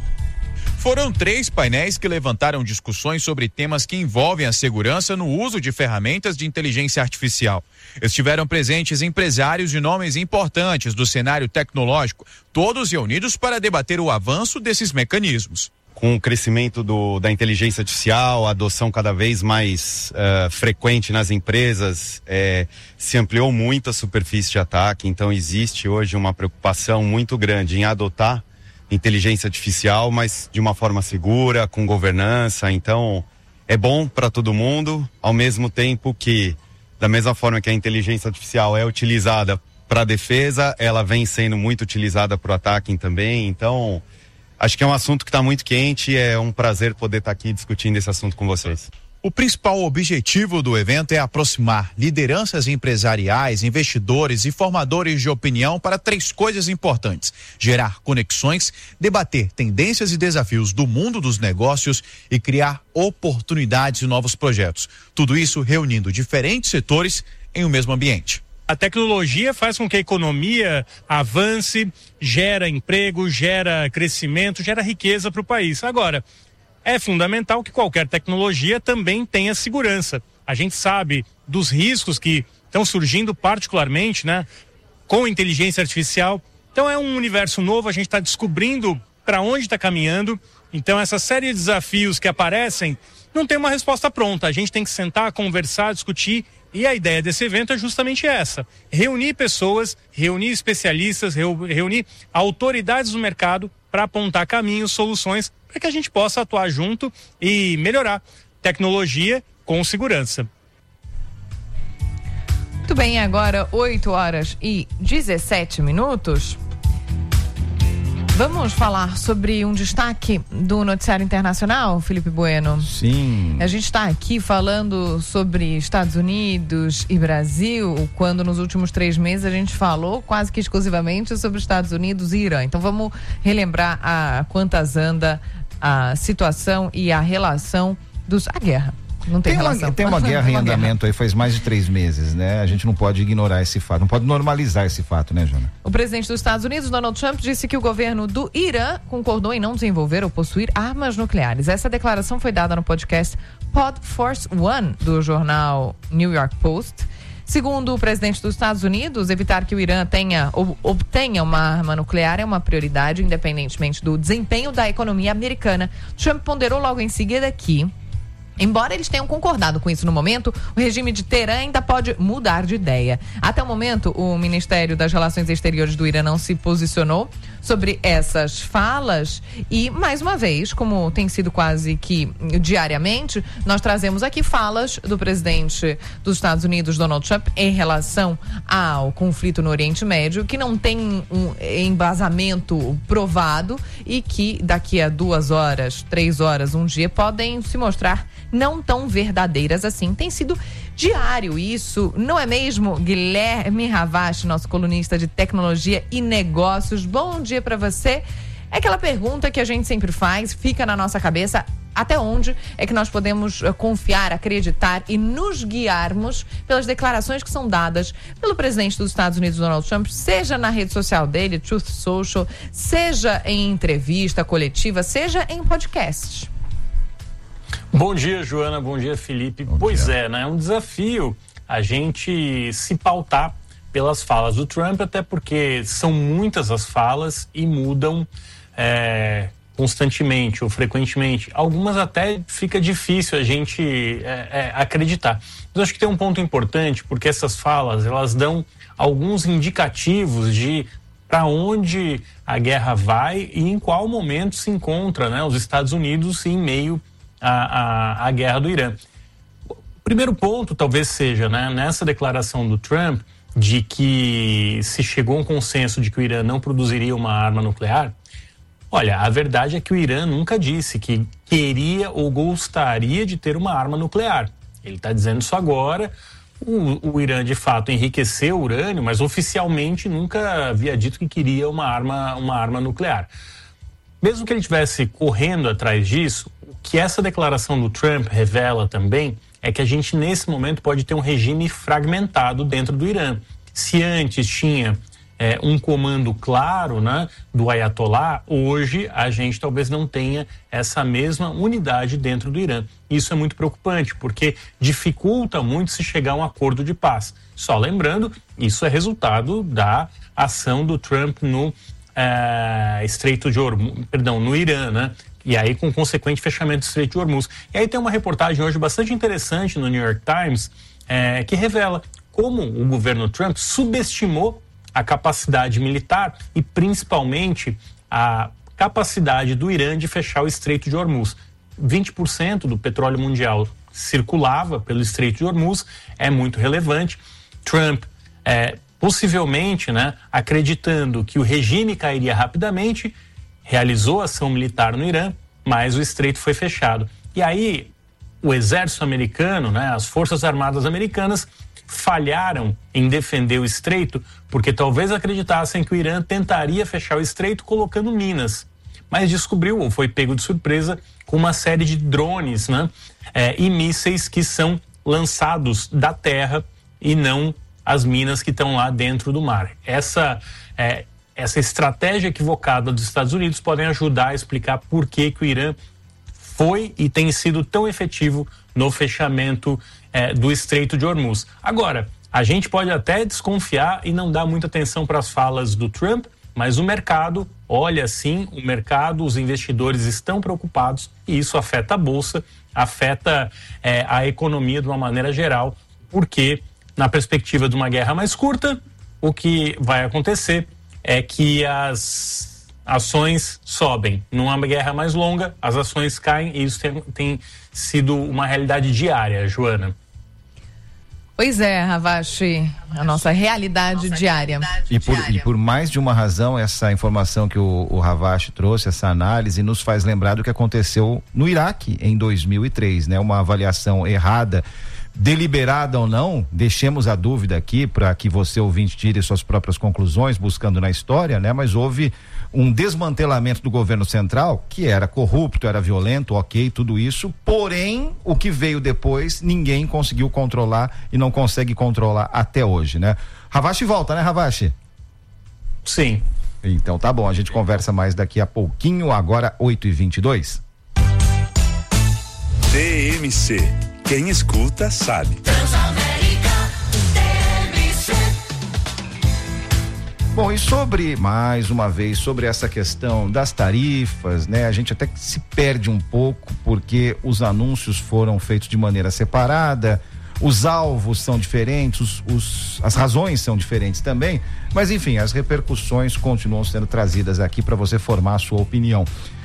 Foram 3 painéis que levantaram discussões sobre temas que envolvem a segurança no uso de ferramentas de inteligência artificial. Estiveram presentes empresários e nomes importantes do cenário tecnológico, todos reunidos para debater o avanço desses mecanismos. Com o crescimento da inteligência artificial, a adoção cada vez mais frequente nas empresas, se ampliou muito a superfície de ataque, então existe hoje uma preocupação muito grande em adotar inteligência artificial, mas de uma forma segura, com governança. Então é bom para todo mundo, ao mesmo tempo que, da mesma forma que a inteligência artificial é utilizada para a defesa, ela vem sendo muito utilizada para o ataque também. Então acho que é um assunto que está muito quente e é um prazer poder estar aqui discutindo esse assunto com vocês. O principal objetivo do evento é aproximar lideranças empresariais, investidores e formadores de opinião para 3 coisas importantes: gerar conexões, debater tendências e desafios do mundo dos negócios e criar oportunidades e novos projetos. Tudo isso reunindo diferentes setores em um mesmo ambiente. A tecnologia faz com que a economia avance, gera emprego, gera crescimento, gera riqueza para o país. Agora, é fundamental que qualquer tecnologia também tenha segurança. A gente sabe dos riscos que estão surgindo particularmente, né, com inteligência artificial. Então é um universo novo, a gente está descobrindo para onde está caminhando. Então essa série de desafios que aparecem não tem uma resposta pronta. A gente tem que sentar, conversar, discutir. E a ideia desse evento é justamente essa: reunir pessoas, reunir especialistas, reunir autoridades do mercado para apontar caminhos, soluções, para que a gente possa atuar junto e melhorar tecnologia com segurança. Muito bem, agora 8h17. Vamos falar sobre um destaque do noticiário internacional, Felipe Bueno? Sim. A gente está aqui falando sobre Estados Unidos e Brasil, quando nos últimos 3 meses a gente falou quase que exclusivamente sobre Estados Unidos e Irã. Então vamos relembrar a quantas anda a situação e a relação a guerra. Não tem relação. Tem uma guerra em andamento aí faz mais de 3 meses, né? A gente não pode ignorar esse fato, não pode normalizar esse fato, né, Jona? O presidente dos Estados Unidos, Donald Trump, disse que o governo do Irã concordou em não desenvolver ou possuir armas nucleares. Essa declaração foi dada no podcast Pod Force One, do jornal New York Post. Segundo o presidente dos Estados Unidos, evitar que o Irã obtenha uma arma nuclear é uma prioridade, independentemente do desempenho da economia americana. Trump ponderou logo em seguida que, embora eles tenham concordado com isso no momento, o regime de Teherã ainda pode mudar de ideia. Até o momento, o Ministério das Relações Exteriores do Irã não se posicionou sobre essas falas e, mais uma vez, como tem sido quase que diariamente, nós trazemos aqui falas do presidente dos Estados Unidos, Donald Trump, em relação ao conflito no Oriente Médio, que não tem um embasamento provado e que daqui a 2 horas, 3 horas, um dia, podem se mostrar não tão verdadeiras assim. Tem sido diário isso, não é mesmo? Guilherme Ravache, nosso colunista de tecnologia e negócios, bom dia para você. É aquela pergunta que a gente sempre faz, fica na nossa cabeça: até onde é que nós podemos confiar, acreditar e nos guiarmos pelas declarações que são dadas pelo presidente dos Estados Unidos, Donald Trump, seja na rede social dele, Truth Social, seja em entrevista coletiva, seja em podcast? Bom dia, Joana. Bom dia, Felipe. Pois é, né? É um desafio a gente se pautar pelas falas do Trump, até porque são muitas as falas e mudam constantemente ou frequentemente. Algumas até fica difícil a gente acreditar. Mas acho que tem um ponto importante, porque essas falas, elas dão alguns indicativos de para onde a guerra vai e em qual momento se encontra, né, os Estados Unidos em meio à guerra do Irã. O primeiro ponto talvez seja, né, nessa declaração do Trump de que se chegou a um consenso de que o Irã não produziria uma arma nuclear. Olha, a verdade é que o Irã nunca disse que queria ou gostaria de ter uma arma nuclear. Ele está dizendo isso agora. O Irã, de fato, enriqueceu o urânio, mas oficialmente nunca havia dito que queria uma arma nuclear. Mesmo que ele estivesse correndo atrás disso, o que essa declaração do Trump revela também é que a gente, nesse momento, pode ter um regime fragmentado dentro do Irã. Se antes tinha um comando claro, né, do Ayatollah, hoje a gente talvez não tenha essa mesma unidade dentro do Irã. Isso é muito preocupante, porque dificulta muito se chegar a um acordo de paz. Só lembrando, isso é resultado da ação do Trump no Estreito de Hormuz, no Irã, né? E aí com consequente fechamento do Estreito de Hormuz. E aí tem uma reportagem hoje bastante interessante no New York Times que revela como o governo Trump subestimou a capacidade militar e principalmente a capacidade do Irã de fechar o Estreito de Hormuz. 20% do petróleo mundial circulava pelo Estreito de Hormuz, é muito relevante. Trump possivelmente, né, acreditando que o regime cairia rapidamente, realizou ação militar no Irã, mas o estreito foi fechado. E aí o exército americano, né, as forças armadas americanas falharam em defender o estreito porque talvez acreditassem que o Irã tentaria fechar o estreito colocando minas, mas descobriu ou foi pego de surpresa com uma série de drones, né, e mísseis que são lançados da terra e não as minas que estão lá dentro do mar. Essa estratégia equivocada dos Estados Unidos podem ajudar a explicar por que o Irã foi e tem sido tão efetivo no fechamento do Estreito de Hormuz. Agora, a gente pode até desconfiar e não dar muita atenção para as falas do Trump, mas o mercado olha sim, o mercado, os investidores estão preocupados e isso afeta a bolsa, afeta a economia de uma maneira geral, porque na perspectiva de uma guerra mais curta, o que vai acontecer é que as ações sobem. Numa guerra mais longa, as ações caem e isso tem sido uma realidade diária, Joana. Pois é, Ravache, a nossa realidade diária. E por mais de uma razão, essa informação que o Ravache trouxe, essa análise, nos faz lembrar do que aconteceu no Iraque em 2003, né? Uma avaliação errada, deliberada ou não, deixemos a dúvida aqui para que você, ouvinte, tire suas próprias conclusões, buscando na história, né? Mas houve um desmantelamento do governo central, que era corrupto, era violento, ok, tudo isso, porém, o que veio depois, ninguém conseguiu controlar e não consegue controlar até hoje, né? Ravache volta, né, Ravache? Sim. Então tá bom, a gente conversa mais daqui a pouquinho, agora 8h22. TMC, quem escuta sabe. Bom, e mais uma vez, sobre essa questão das tarifas, né? A gente até se perde um pouco, porque os anúncios foram feitos de maneira separada, os alvos são diferentes, as razões são diferentes também, mas enfim, as repercussões continuam sendo trazidas aqui para você formar a sua opinião.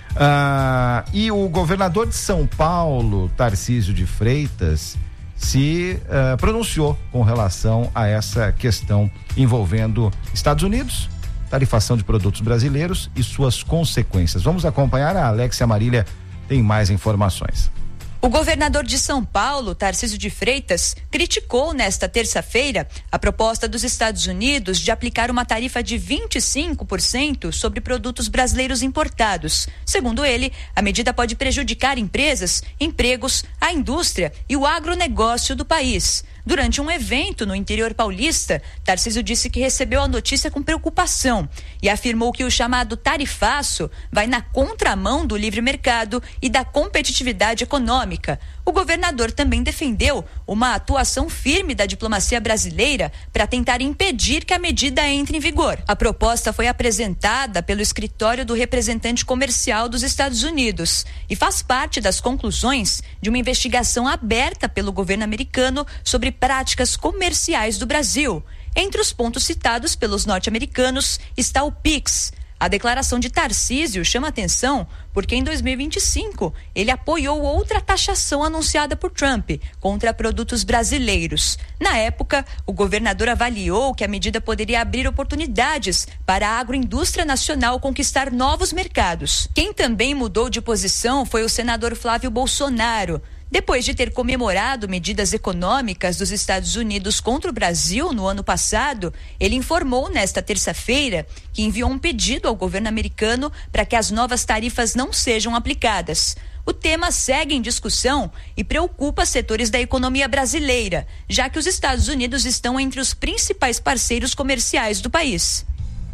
E o governador de São Paulo, Tarcísio de Freitas, se pronunciou com relação a essa questão envolvendo Estados Unidos, tarifação de produtos brasileiros e suas consequências. Vamos acompanhar, a Alexia Marília tem mais informações. O governador de São Paulo, Tarcísio de Freitas, criticou nesta terça-feira a proposta dos Estados Unidos de aplicar uma tarifa de 25% sobre produtos brasileiros importados. Segundo ele, a medida pode prejudicar empresas, empregos, a indústria e o agronegócio do país. Durante um evento no interior paulista, Tarcísio disse que recebeu a notícia com preocupação e afirmou que o chamado tarifaço vai na contramão do livre mercado e da competitividade econômica. O governador também defendeu uma atuação firme da diplomacia brasileira para tentar impedir que a medida entre em vigor. A proposta foi apresentada pelo escritório do representante comercial dos Estados Unidos e faz parte das conclusões de uma investigação aberta pelo governo americano sobre práticas comerciais do Brasil. Entre os pontos citados pelos norte-americanos está o PIX. A declaração de Tarcísio chama atenção porque em 2025 ele apoiou outra taxação anunciada por Trump contra produtos brasileiros. Na época, o governador avaliou que a medida poderia abrir oportunidades para a agroindústria nacional conquistar novos mercados. Quem também mudou de posição foi o senador Flávio Bolsonaro. Depois de ter comemorado medidas econômicas dos Estados Unidos contra o Brasil no ano passado, ele informou nesta terça-feira que enviou um pedido ao governo americano para que as novas tarifas não sejam aplicadas. O tema segue em discussão e preocupa setores da economia brasileira, já que os Estados Unidos estão entre os principais parceiros comerciais do país.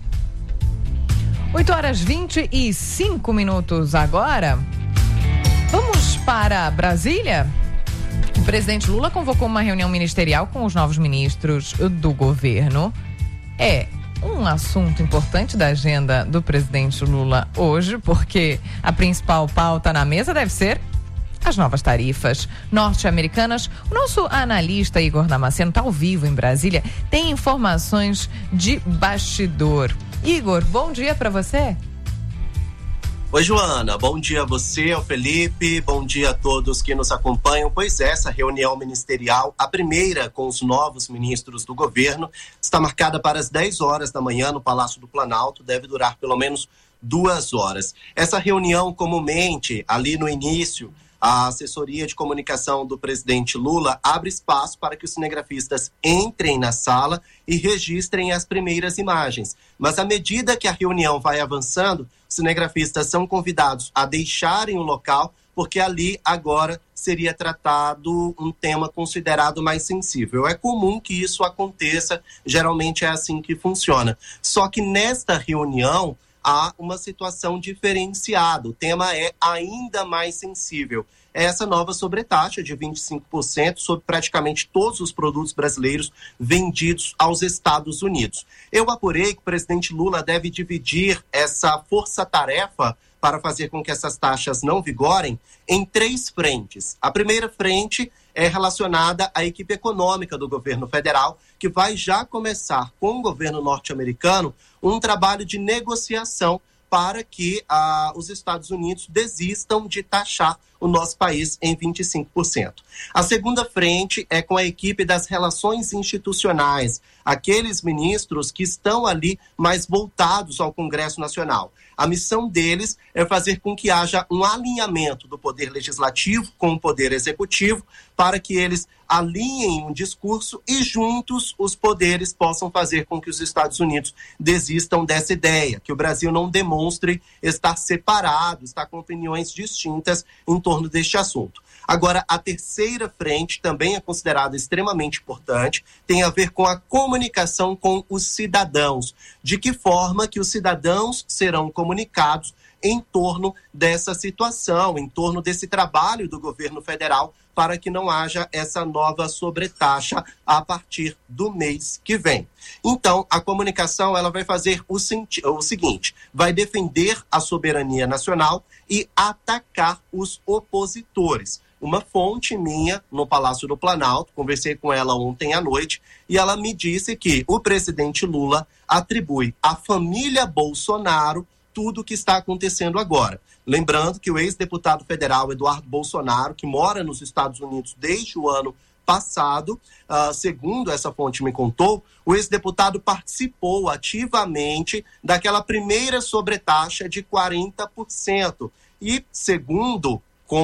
8h25 agora. Vamos para Brasília? O presidente Lula convocou uma reunião ministerial com os novos ministros do governo. É um assunto importante da agenda do presidente Lula hoje, porque a principal pauta na mesa deve ser as novas tarifas norte-americanas. O nosso analista Igor Damasceno está ao vivo em Brasília, tem informações de bastidor. Igor, bom dia para você. Oi, Joana, bom dia a você, ao Felipe, bom dia a todos que nos acompanham. Pois é, essa reunião ministerial, a primeira com os novos ministros do governo, está marcada para as 10 horas da manhã no Palácio do Planalto, deve durar pelo menos 2 horas. Essa reunião, comumente, ali no início, a assessoria de comunicação do presidente Lula abre espaço para que os cinegrafistas entrem na sala e registrem as primeiras imagens. Mas à medida que a reunião vai avançando, os cinegrafistas são convidados a deixarem o local, porque ali agora seria tratado um tema considerado mais sensível. É comum que isso aconteça, geralmente é assim que funciona. Só que nesta reunião há uma situação diferenciada, o tema é ainda mais sensível. É essa nova sobretaxa de 25% sobre praticamente todos os produtos brasileiros vendidos aos Estados Unidos. Eu apurei que o presidente Lula deve dividir essa força-tarefa para fazer com que essas taxas não vigorem em 3 frentes. A primeira frente é relacionada à equipe econômica do governo federal, que vai já começar com o governo norte-americano um trabalho de negociação para que os Estados Unidos desistam de taxar o nosso país em 25%. A segunda frente é com a equipe das relações institucionais, aqueles ministros que estão ali mais voltados ao Congresso Nacional. A missão deles é fazer com que haja um alinhamento do Poder Legislativo com o Poder Executivo para que eles alinhem um discurso e juntos os poderes possam fazer com que os Estados Unidos desistam dessa ideia, que o Brasil não demonstre estar separado, estar com opiniões distintas em torno deste assunto. Agora, a terceira frente também é considerada extremamente importante, tem a ver com a comunicação com os cidadãos. De que forma que os cidadãos serão comunicados em torno dessa situação, em torno desse trabalho do governo federal, para que não haja essa nova sobretaxa a partir do mês que vem. Então, a comunicação ela vai fazer o seguinte, vai defender a soberania nacional e atacar os opositores. Uma fonte minha no Palácio do Planalto, conversei com ela ontem à noite, e ela me disse que o presidente Lula atribui à família Bolsonaro tudo o que está acontecendo agora. Lembrando que o ex-deputado federal Eduardo Bolsonaro, que mora nos Estados Unidos desde o ano passado, segundo essa fonte me contou, o ex-deputado participou ativamente daquela primeira sobretaxa de 40%. E, segundo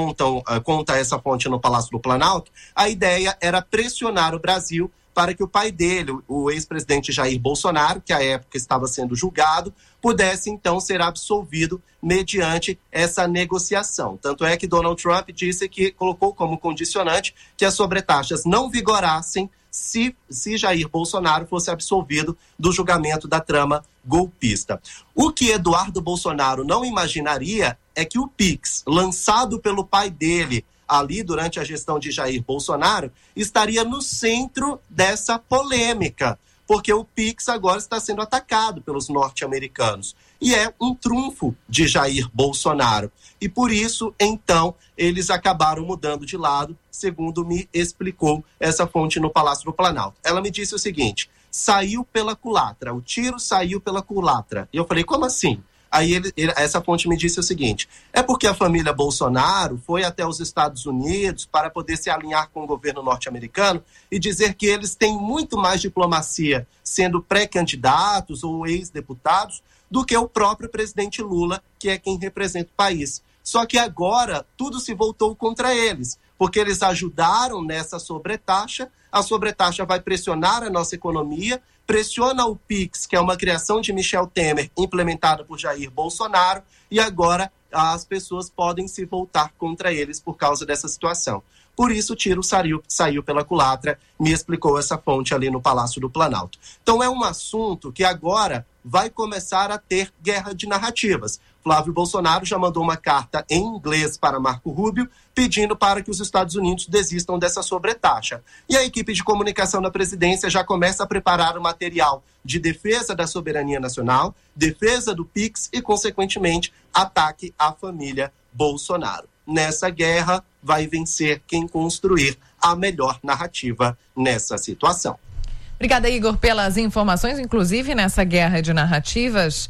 conta essa fonte no Palácio do Planalto, a ideia era pressionar o Brasil para que o pai dele, o ex-presidente Jair Bolsonaro, que à época estava sendo julgado, pudesse então ser absolvido mediante essa negociação. Tanto é que Donald Trump disse que colocou como condicionante que as sobretaxas não vigorassem se Jair Bolsonaro fosse absolvido do julgamento da trama golpista. O que Eduardo Bolsonaro não imaginaria é que o Pix, lançado pelo pai dele ali durante a gestão de Jair Bolsonaro, estaria no centro dessa polêmica, porque o Pix agora está sendo atacado pelos norte-americanos. E é um trunfo de Jair Bolsonaro. E por isso, então, eles acabaram mudando de lado, segundo me explicou essa fonte no Palácio do Planalto. Ela me disse o seguinte, saiu pela culatra, o tiro saiu pela culatra. E eu falei, como assim? Aí essa fonte me disse o seguinte, é porque a família Bolsonaro foi até os Estados Unidos para poder se alinhar com o governo norte-americano e dizer que eles têm muito mais diplomacia sendo pré-candidatos ou ex-deputados do que o próprio presidente Lula, que é quem representa o país. Só que agora tudo se voltou contra eles, porque eles ajudaram nessa sobretaxa, a sobretaxa vai pressionar a nossa economia, pressiona o Pix, que é uma criação de Michel Temer, implementada por Jair Bolsonaro, e agora as pessoas podem se voltar contra eles por causa dessa situação. Por isso o tiro saiu pela culatra, me explicou essa fonte ali no Palácio do Planalto. Então é um assunto que agora vai começar a ter guerra de narrativas. Flávio Bolsonaro já mandou uma carta em inglês para Marco Rubio, pedindo para que os Estados Unidos desistam dessa sobretaxa. E a equipe de comunicação da presidência já começa a preparar o material de defesa da soberania nacional, defesa do Pix e, consequentemente, ataque à família Bolsonaro. Nessa guerra, vai vencer quem construir a melhor narrativa nessa situação. Obrigada, Igor, pelas informações, inclusive nessa guerra de narrativas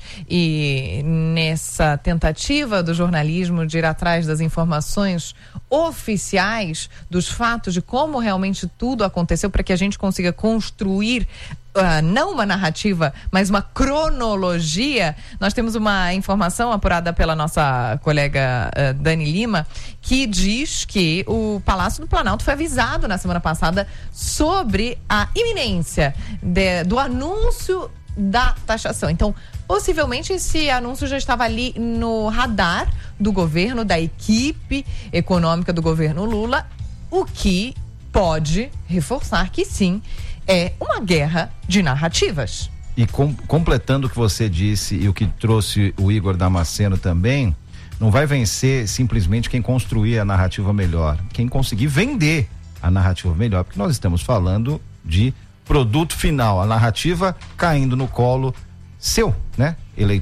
e nessa tentativa do jornalismo de ir atrás das informações oficiais, dos fatos de como realmente tudo aconteceu, para que a gente consiga construir não uma narrativa, mas uma cronologia. Nós temos uma informação apurada pela nossa colega Dani Lima, que diz que o Palácio do Planalto foi avisado na semana passada sobre a iminência do anúncio da taxação. Então, possivelmente esse anúncio já estava ali no radar do governo, da equipe econômica do governo Lula, o que pode reforçar que sim, é uma guerra de narrativas. E completando o que você disse e o que trouxe o Igor Damasceno também, não vai vencer simplesmente quem construir a narrativa melhor, quem conseguir vender a narrativa melhor, porque nós estamos falando de produto final, a narrativa caindo no colo seu, né?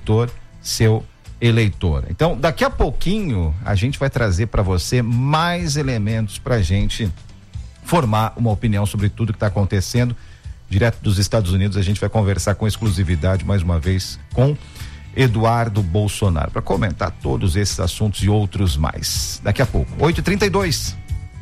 Seu eleitor. Então, daqui a pouquinho a gente vai trazer para você mais elementos para a gente formar uma opinião sobre tudo que está acontecendo direto dos Estados Unidos. A gente vai conversar com exclusividade mais uma vez com Eduardo Bolsonaro, para comentar todos esses assuntos e outros mais. Daqui a pouco, 8h32.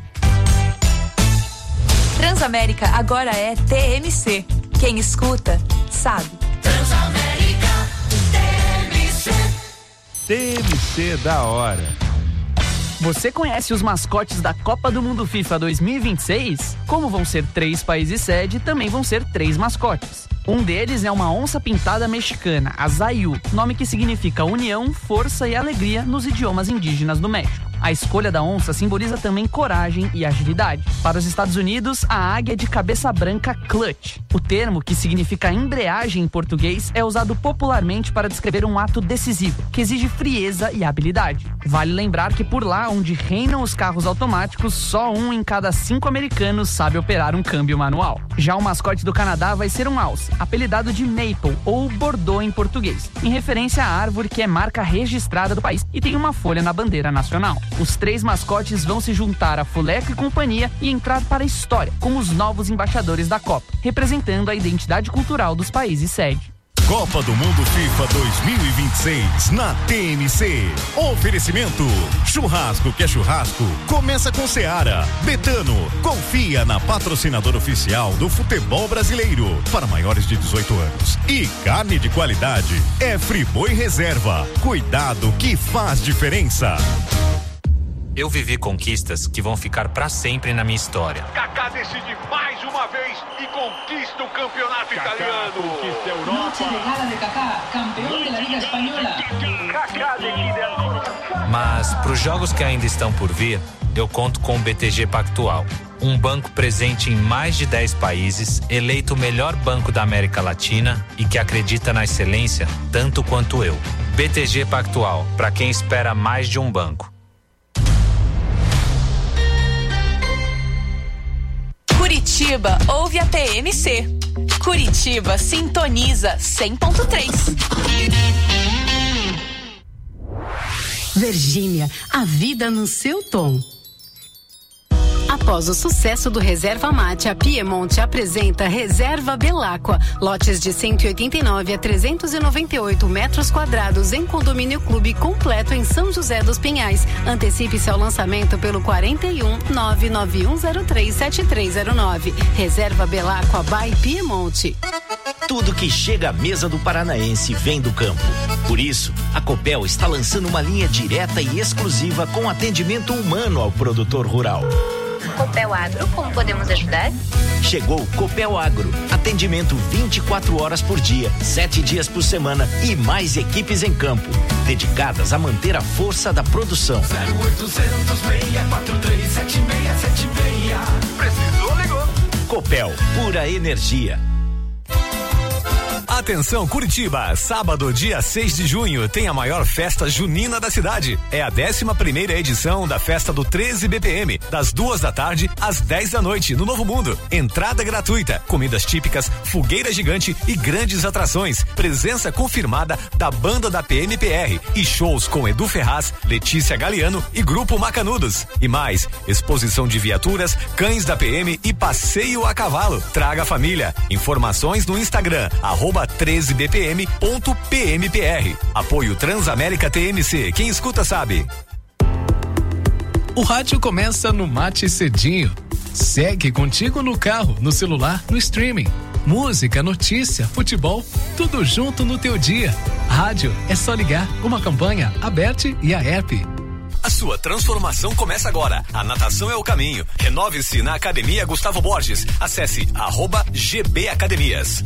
Transamérica agora é TMC. Quem escuta, sabe. Transamérica TMC. TMC da hora. Você conhece os mascotes da Copa do Mundo FIFA 2026? Como vão ser 3 países sede, também vão ser 3 mascotes. Um deles é uma onça pintada mexicana, a Zayu, nome que significa união, força e alegria nos idiomas indígenas do México. A escolha da onça simboliza também coragem e agilidade. Para os Estados Unidos, a águia de cabeça branca clutch. O termo, que significa embreagem em português, é usado popularmente para descrever um ato decisivo, que exige frieza e habilidade. Vale lembrar que por lá, onde reinam os carros automáticos, só 1 em cada 5 americanos sabe operar um câmbio manual. Já o mascote do Canadá vai ser um alce, apelidado de Maple, ou Bordeaux em português, em referência à árvore que é marca registrada do país e tem uma folha na bandeira nacional. Os 3 mascotes vão se juntar a Fuleco e companhia e entrar para a história como os novos embaixadores da Copa, representando a identidade cultural dos países sede. Copa do Mundo FIFA 2026 na TMC. Oferecimento: churrasco que é churrasco, começa com Seara. Betano, confia na patrocinadora oficial do futebol brasileiro para maiores de 18 anos. E carne de qualidade é Friboi Reserva. Cuidado que faz diferença. Eu vivi conquistas que vão ficar pra sempre na minha história. Kaká decide mais uma vez e conquista o campeonato italiano. Conquista a Europa. Noche de gala de Kaká, campeão da Liga Espanhola. Kaká decide ancora. Mas pros jogos que ainda estão por vir, eu conto com o BTG Pactual. Um banco presente em mais de 10 países, eleito o melhor banco da América Latina e que acredita na excelência tanto quanto eu. BTG Pactual, pra quem espera mais de um banco. Curitiba ouve a TMC. Curitiba sintoniza 100.3. Virgínia, a vida no seu tom. Após o sucesso do Reserva Mate, a Piemonte apresenta Reserva Belacqua. Lotes de 189 a 398 metros quadrados em condomínio clube completo em São José dos Pinhais. Antecipe-se ao lançamento pelo 41 99103 7309. Reserva Belacqua by Piemonte. Tudo que chega à mesa do paranaense vem do campo. Por isso, a Copel está lançando uma linha direta e exclusiva com atendimento humano ao produtor rural. Copel Agro, como podemos ajudar? Chegou Copel Agro, atendimento 24 horas por dia, 7 dias por semana e mais equipes em campo, dedicadas a manter a força da produção. 0800 643 7676. Precisou, ligou. Copel, pura energia. Atenção Curitiba, sábado dia 6 de junho tem a maior festa junina da cidade. É a 11ª edição da festa do 13 BPM, das 2 da tarde às 10 da noite no Novo Mundo. Entrada gratuita, comidas típicas, fogueira gigante e grandes atrações. Presença confirmada da banda da PMPR e shows com Edu Ferraz, Letícia Galiano e Grupo Macanudos. E mais, exposição de viaturas, cães da PM e passeio a cavalo. Traga a família. Informações no Instagram, @13bpm.pmpr. Apoio Transamérica TMC. Quem escuta sabe. O rádio começa no Mate Cedinho. Segue contigo no carro, no celular, no streaming. Música, notícia, futebol, tudo junto no teu dia. Rádio é só ligar. Uma campanha aberta e a app. A sua transformação começa agora. A natação é o caminho. Renove-se na Academia Gustavo Borges. Acesse @GB Academias.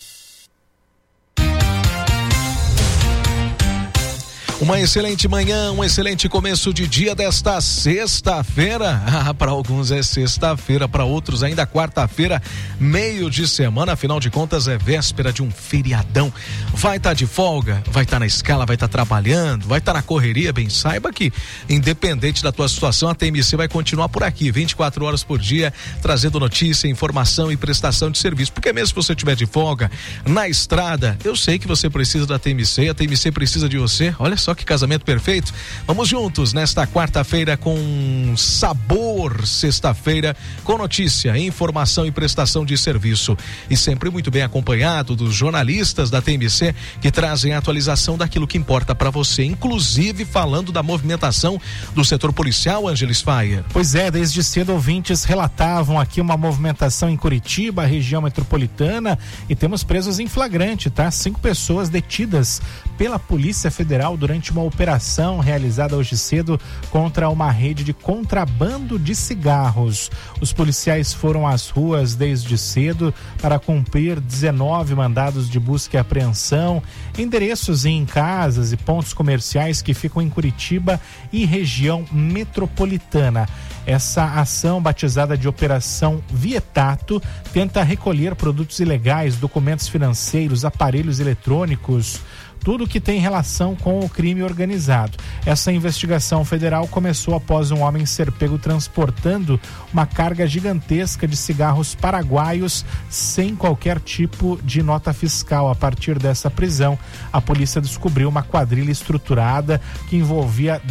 Uma excelente manhã, um excelente começo de dia desta sexta-feira. Para alguns é sexta-feira, para outros ainda quarta-feira, meio de semana, afinal de contas é véspera de um feriadão. Vai estar de folga, vai estar na escala, vai estar trabalhando, vai estar na correria, bem saiba que independente da tua situação, a TMC vai continuar por aqui, 24 horas por dia, trazendo notícia, informação e prestação de serviço, porque mesmo se você estiver de folga, na estrada, eu sei que você precisa da TMC, a TMC precisa de você, olha só. só que casamento perfeito. Vamos juntos nesta quarta-feira com sabor, sexta-feira, com notícia, informação e prestação de serviço. E sempre muito bem acompanhado dos jornalistas da TMC que trazem a atualização daquilo que importa para você, inclusive falando da movimentação do setor policial, Ângeles Faia. Pois é, desde cedo ouvintes relatavam aqui uma movimentação em Curitiba, região metropolitana, e temos presos em flagrante, tá? 5 pessoas detidas pela Polícia Federal durante uma operação realizada hoje cedo contra uma rede de contrabando de cigarros. Os policiais foram às ruas desde cedo para cumprir 19 mandados de busca e apreensão, endereços em casas e pontos comerciais que ficam em Curitiba e região metropolitana. Essa ação, batizada de Operação Vietato, tenta recolher produtos ilegais, documentos financeiros, aparelhos eletrônicos, tudo que tem relação com o crime organizado. Essa investigação federal começou após um homem ser pego transportando uma carga gigantesca de cigarros paraguaios sem qualquer tipo de nota fiscal. A partir dessa prisão, a polícia descobriu uma quadrilha estruturada que envolvia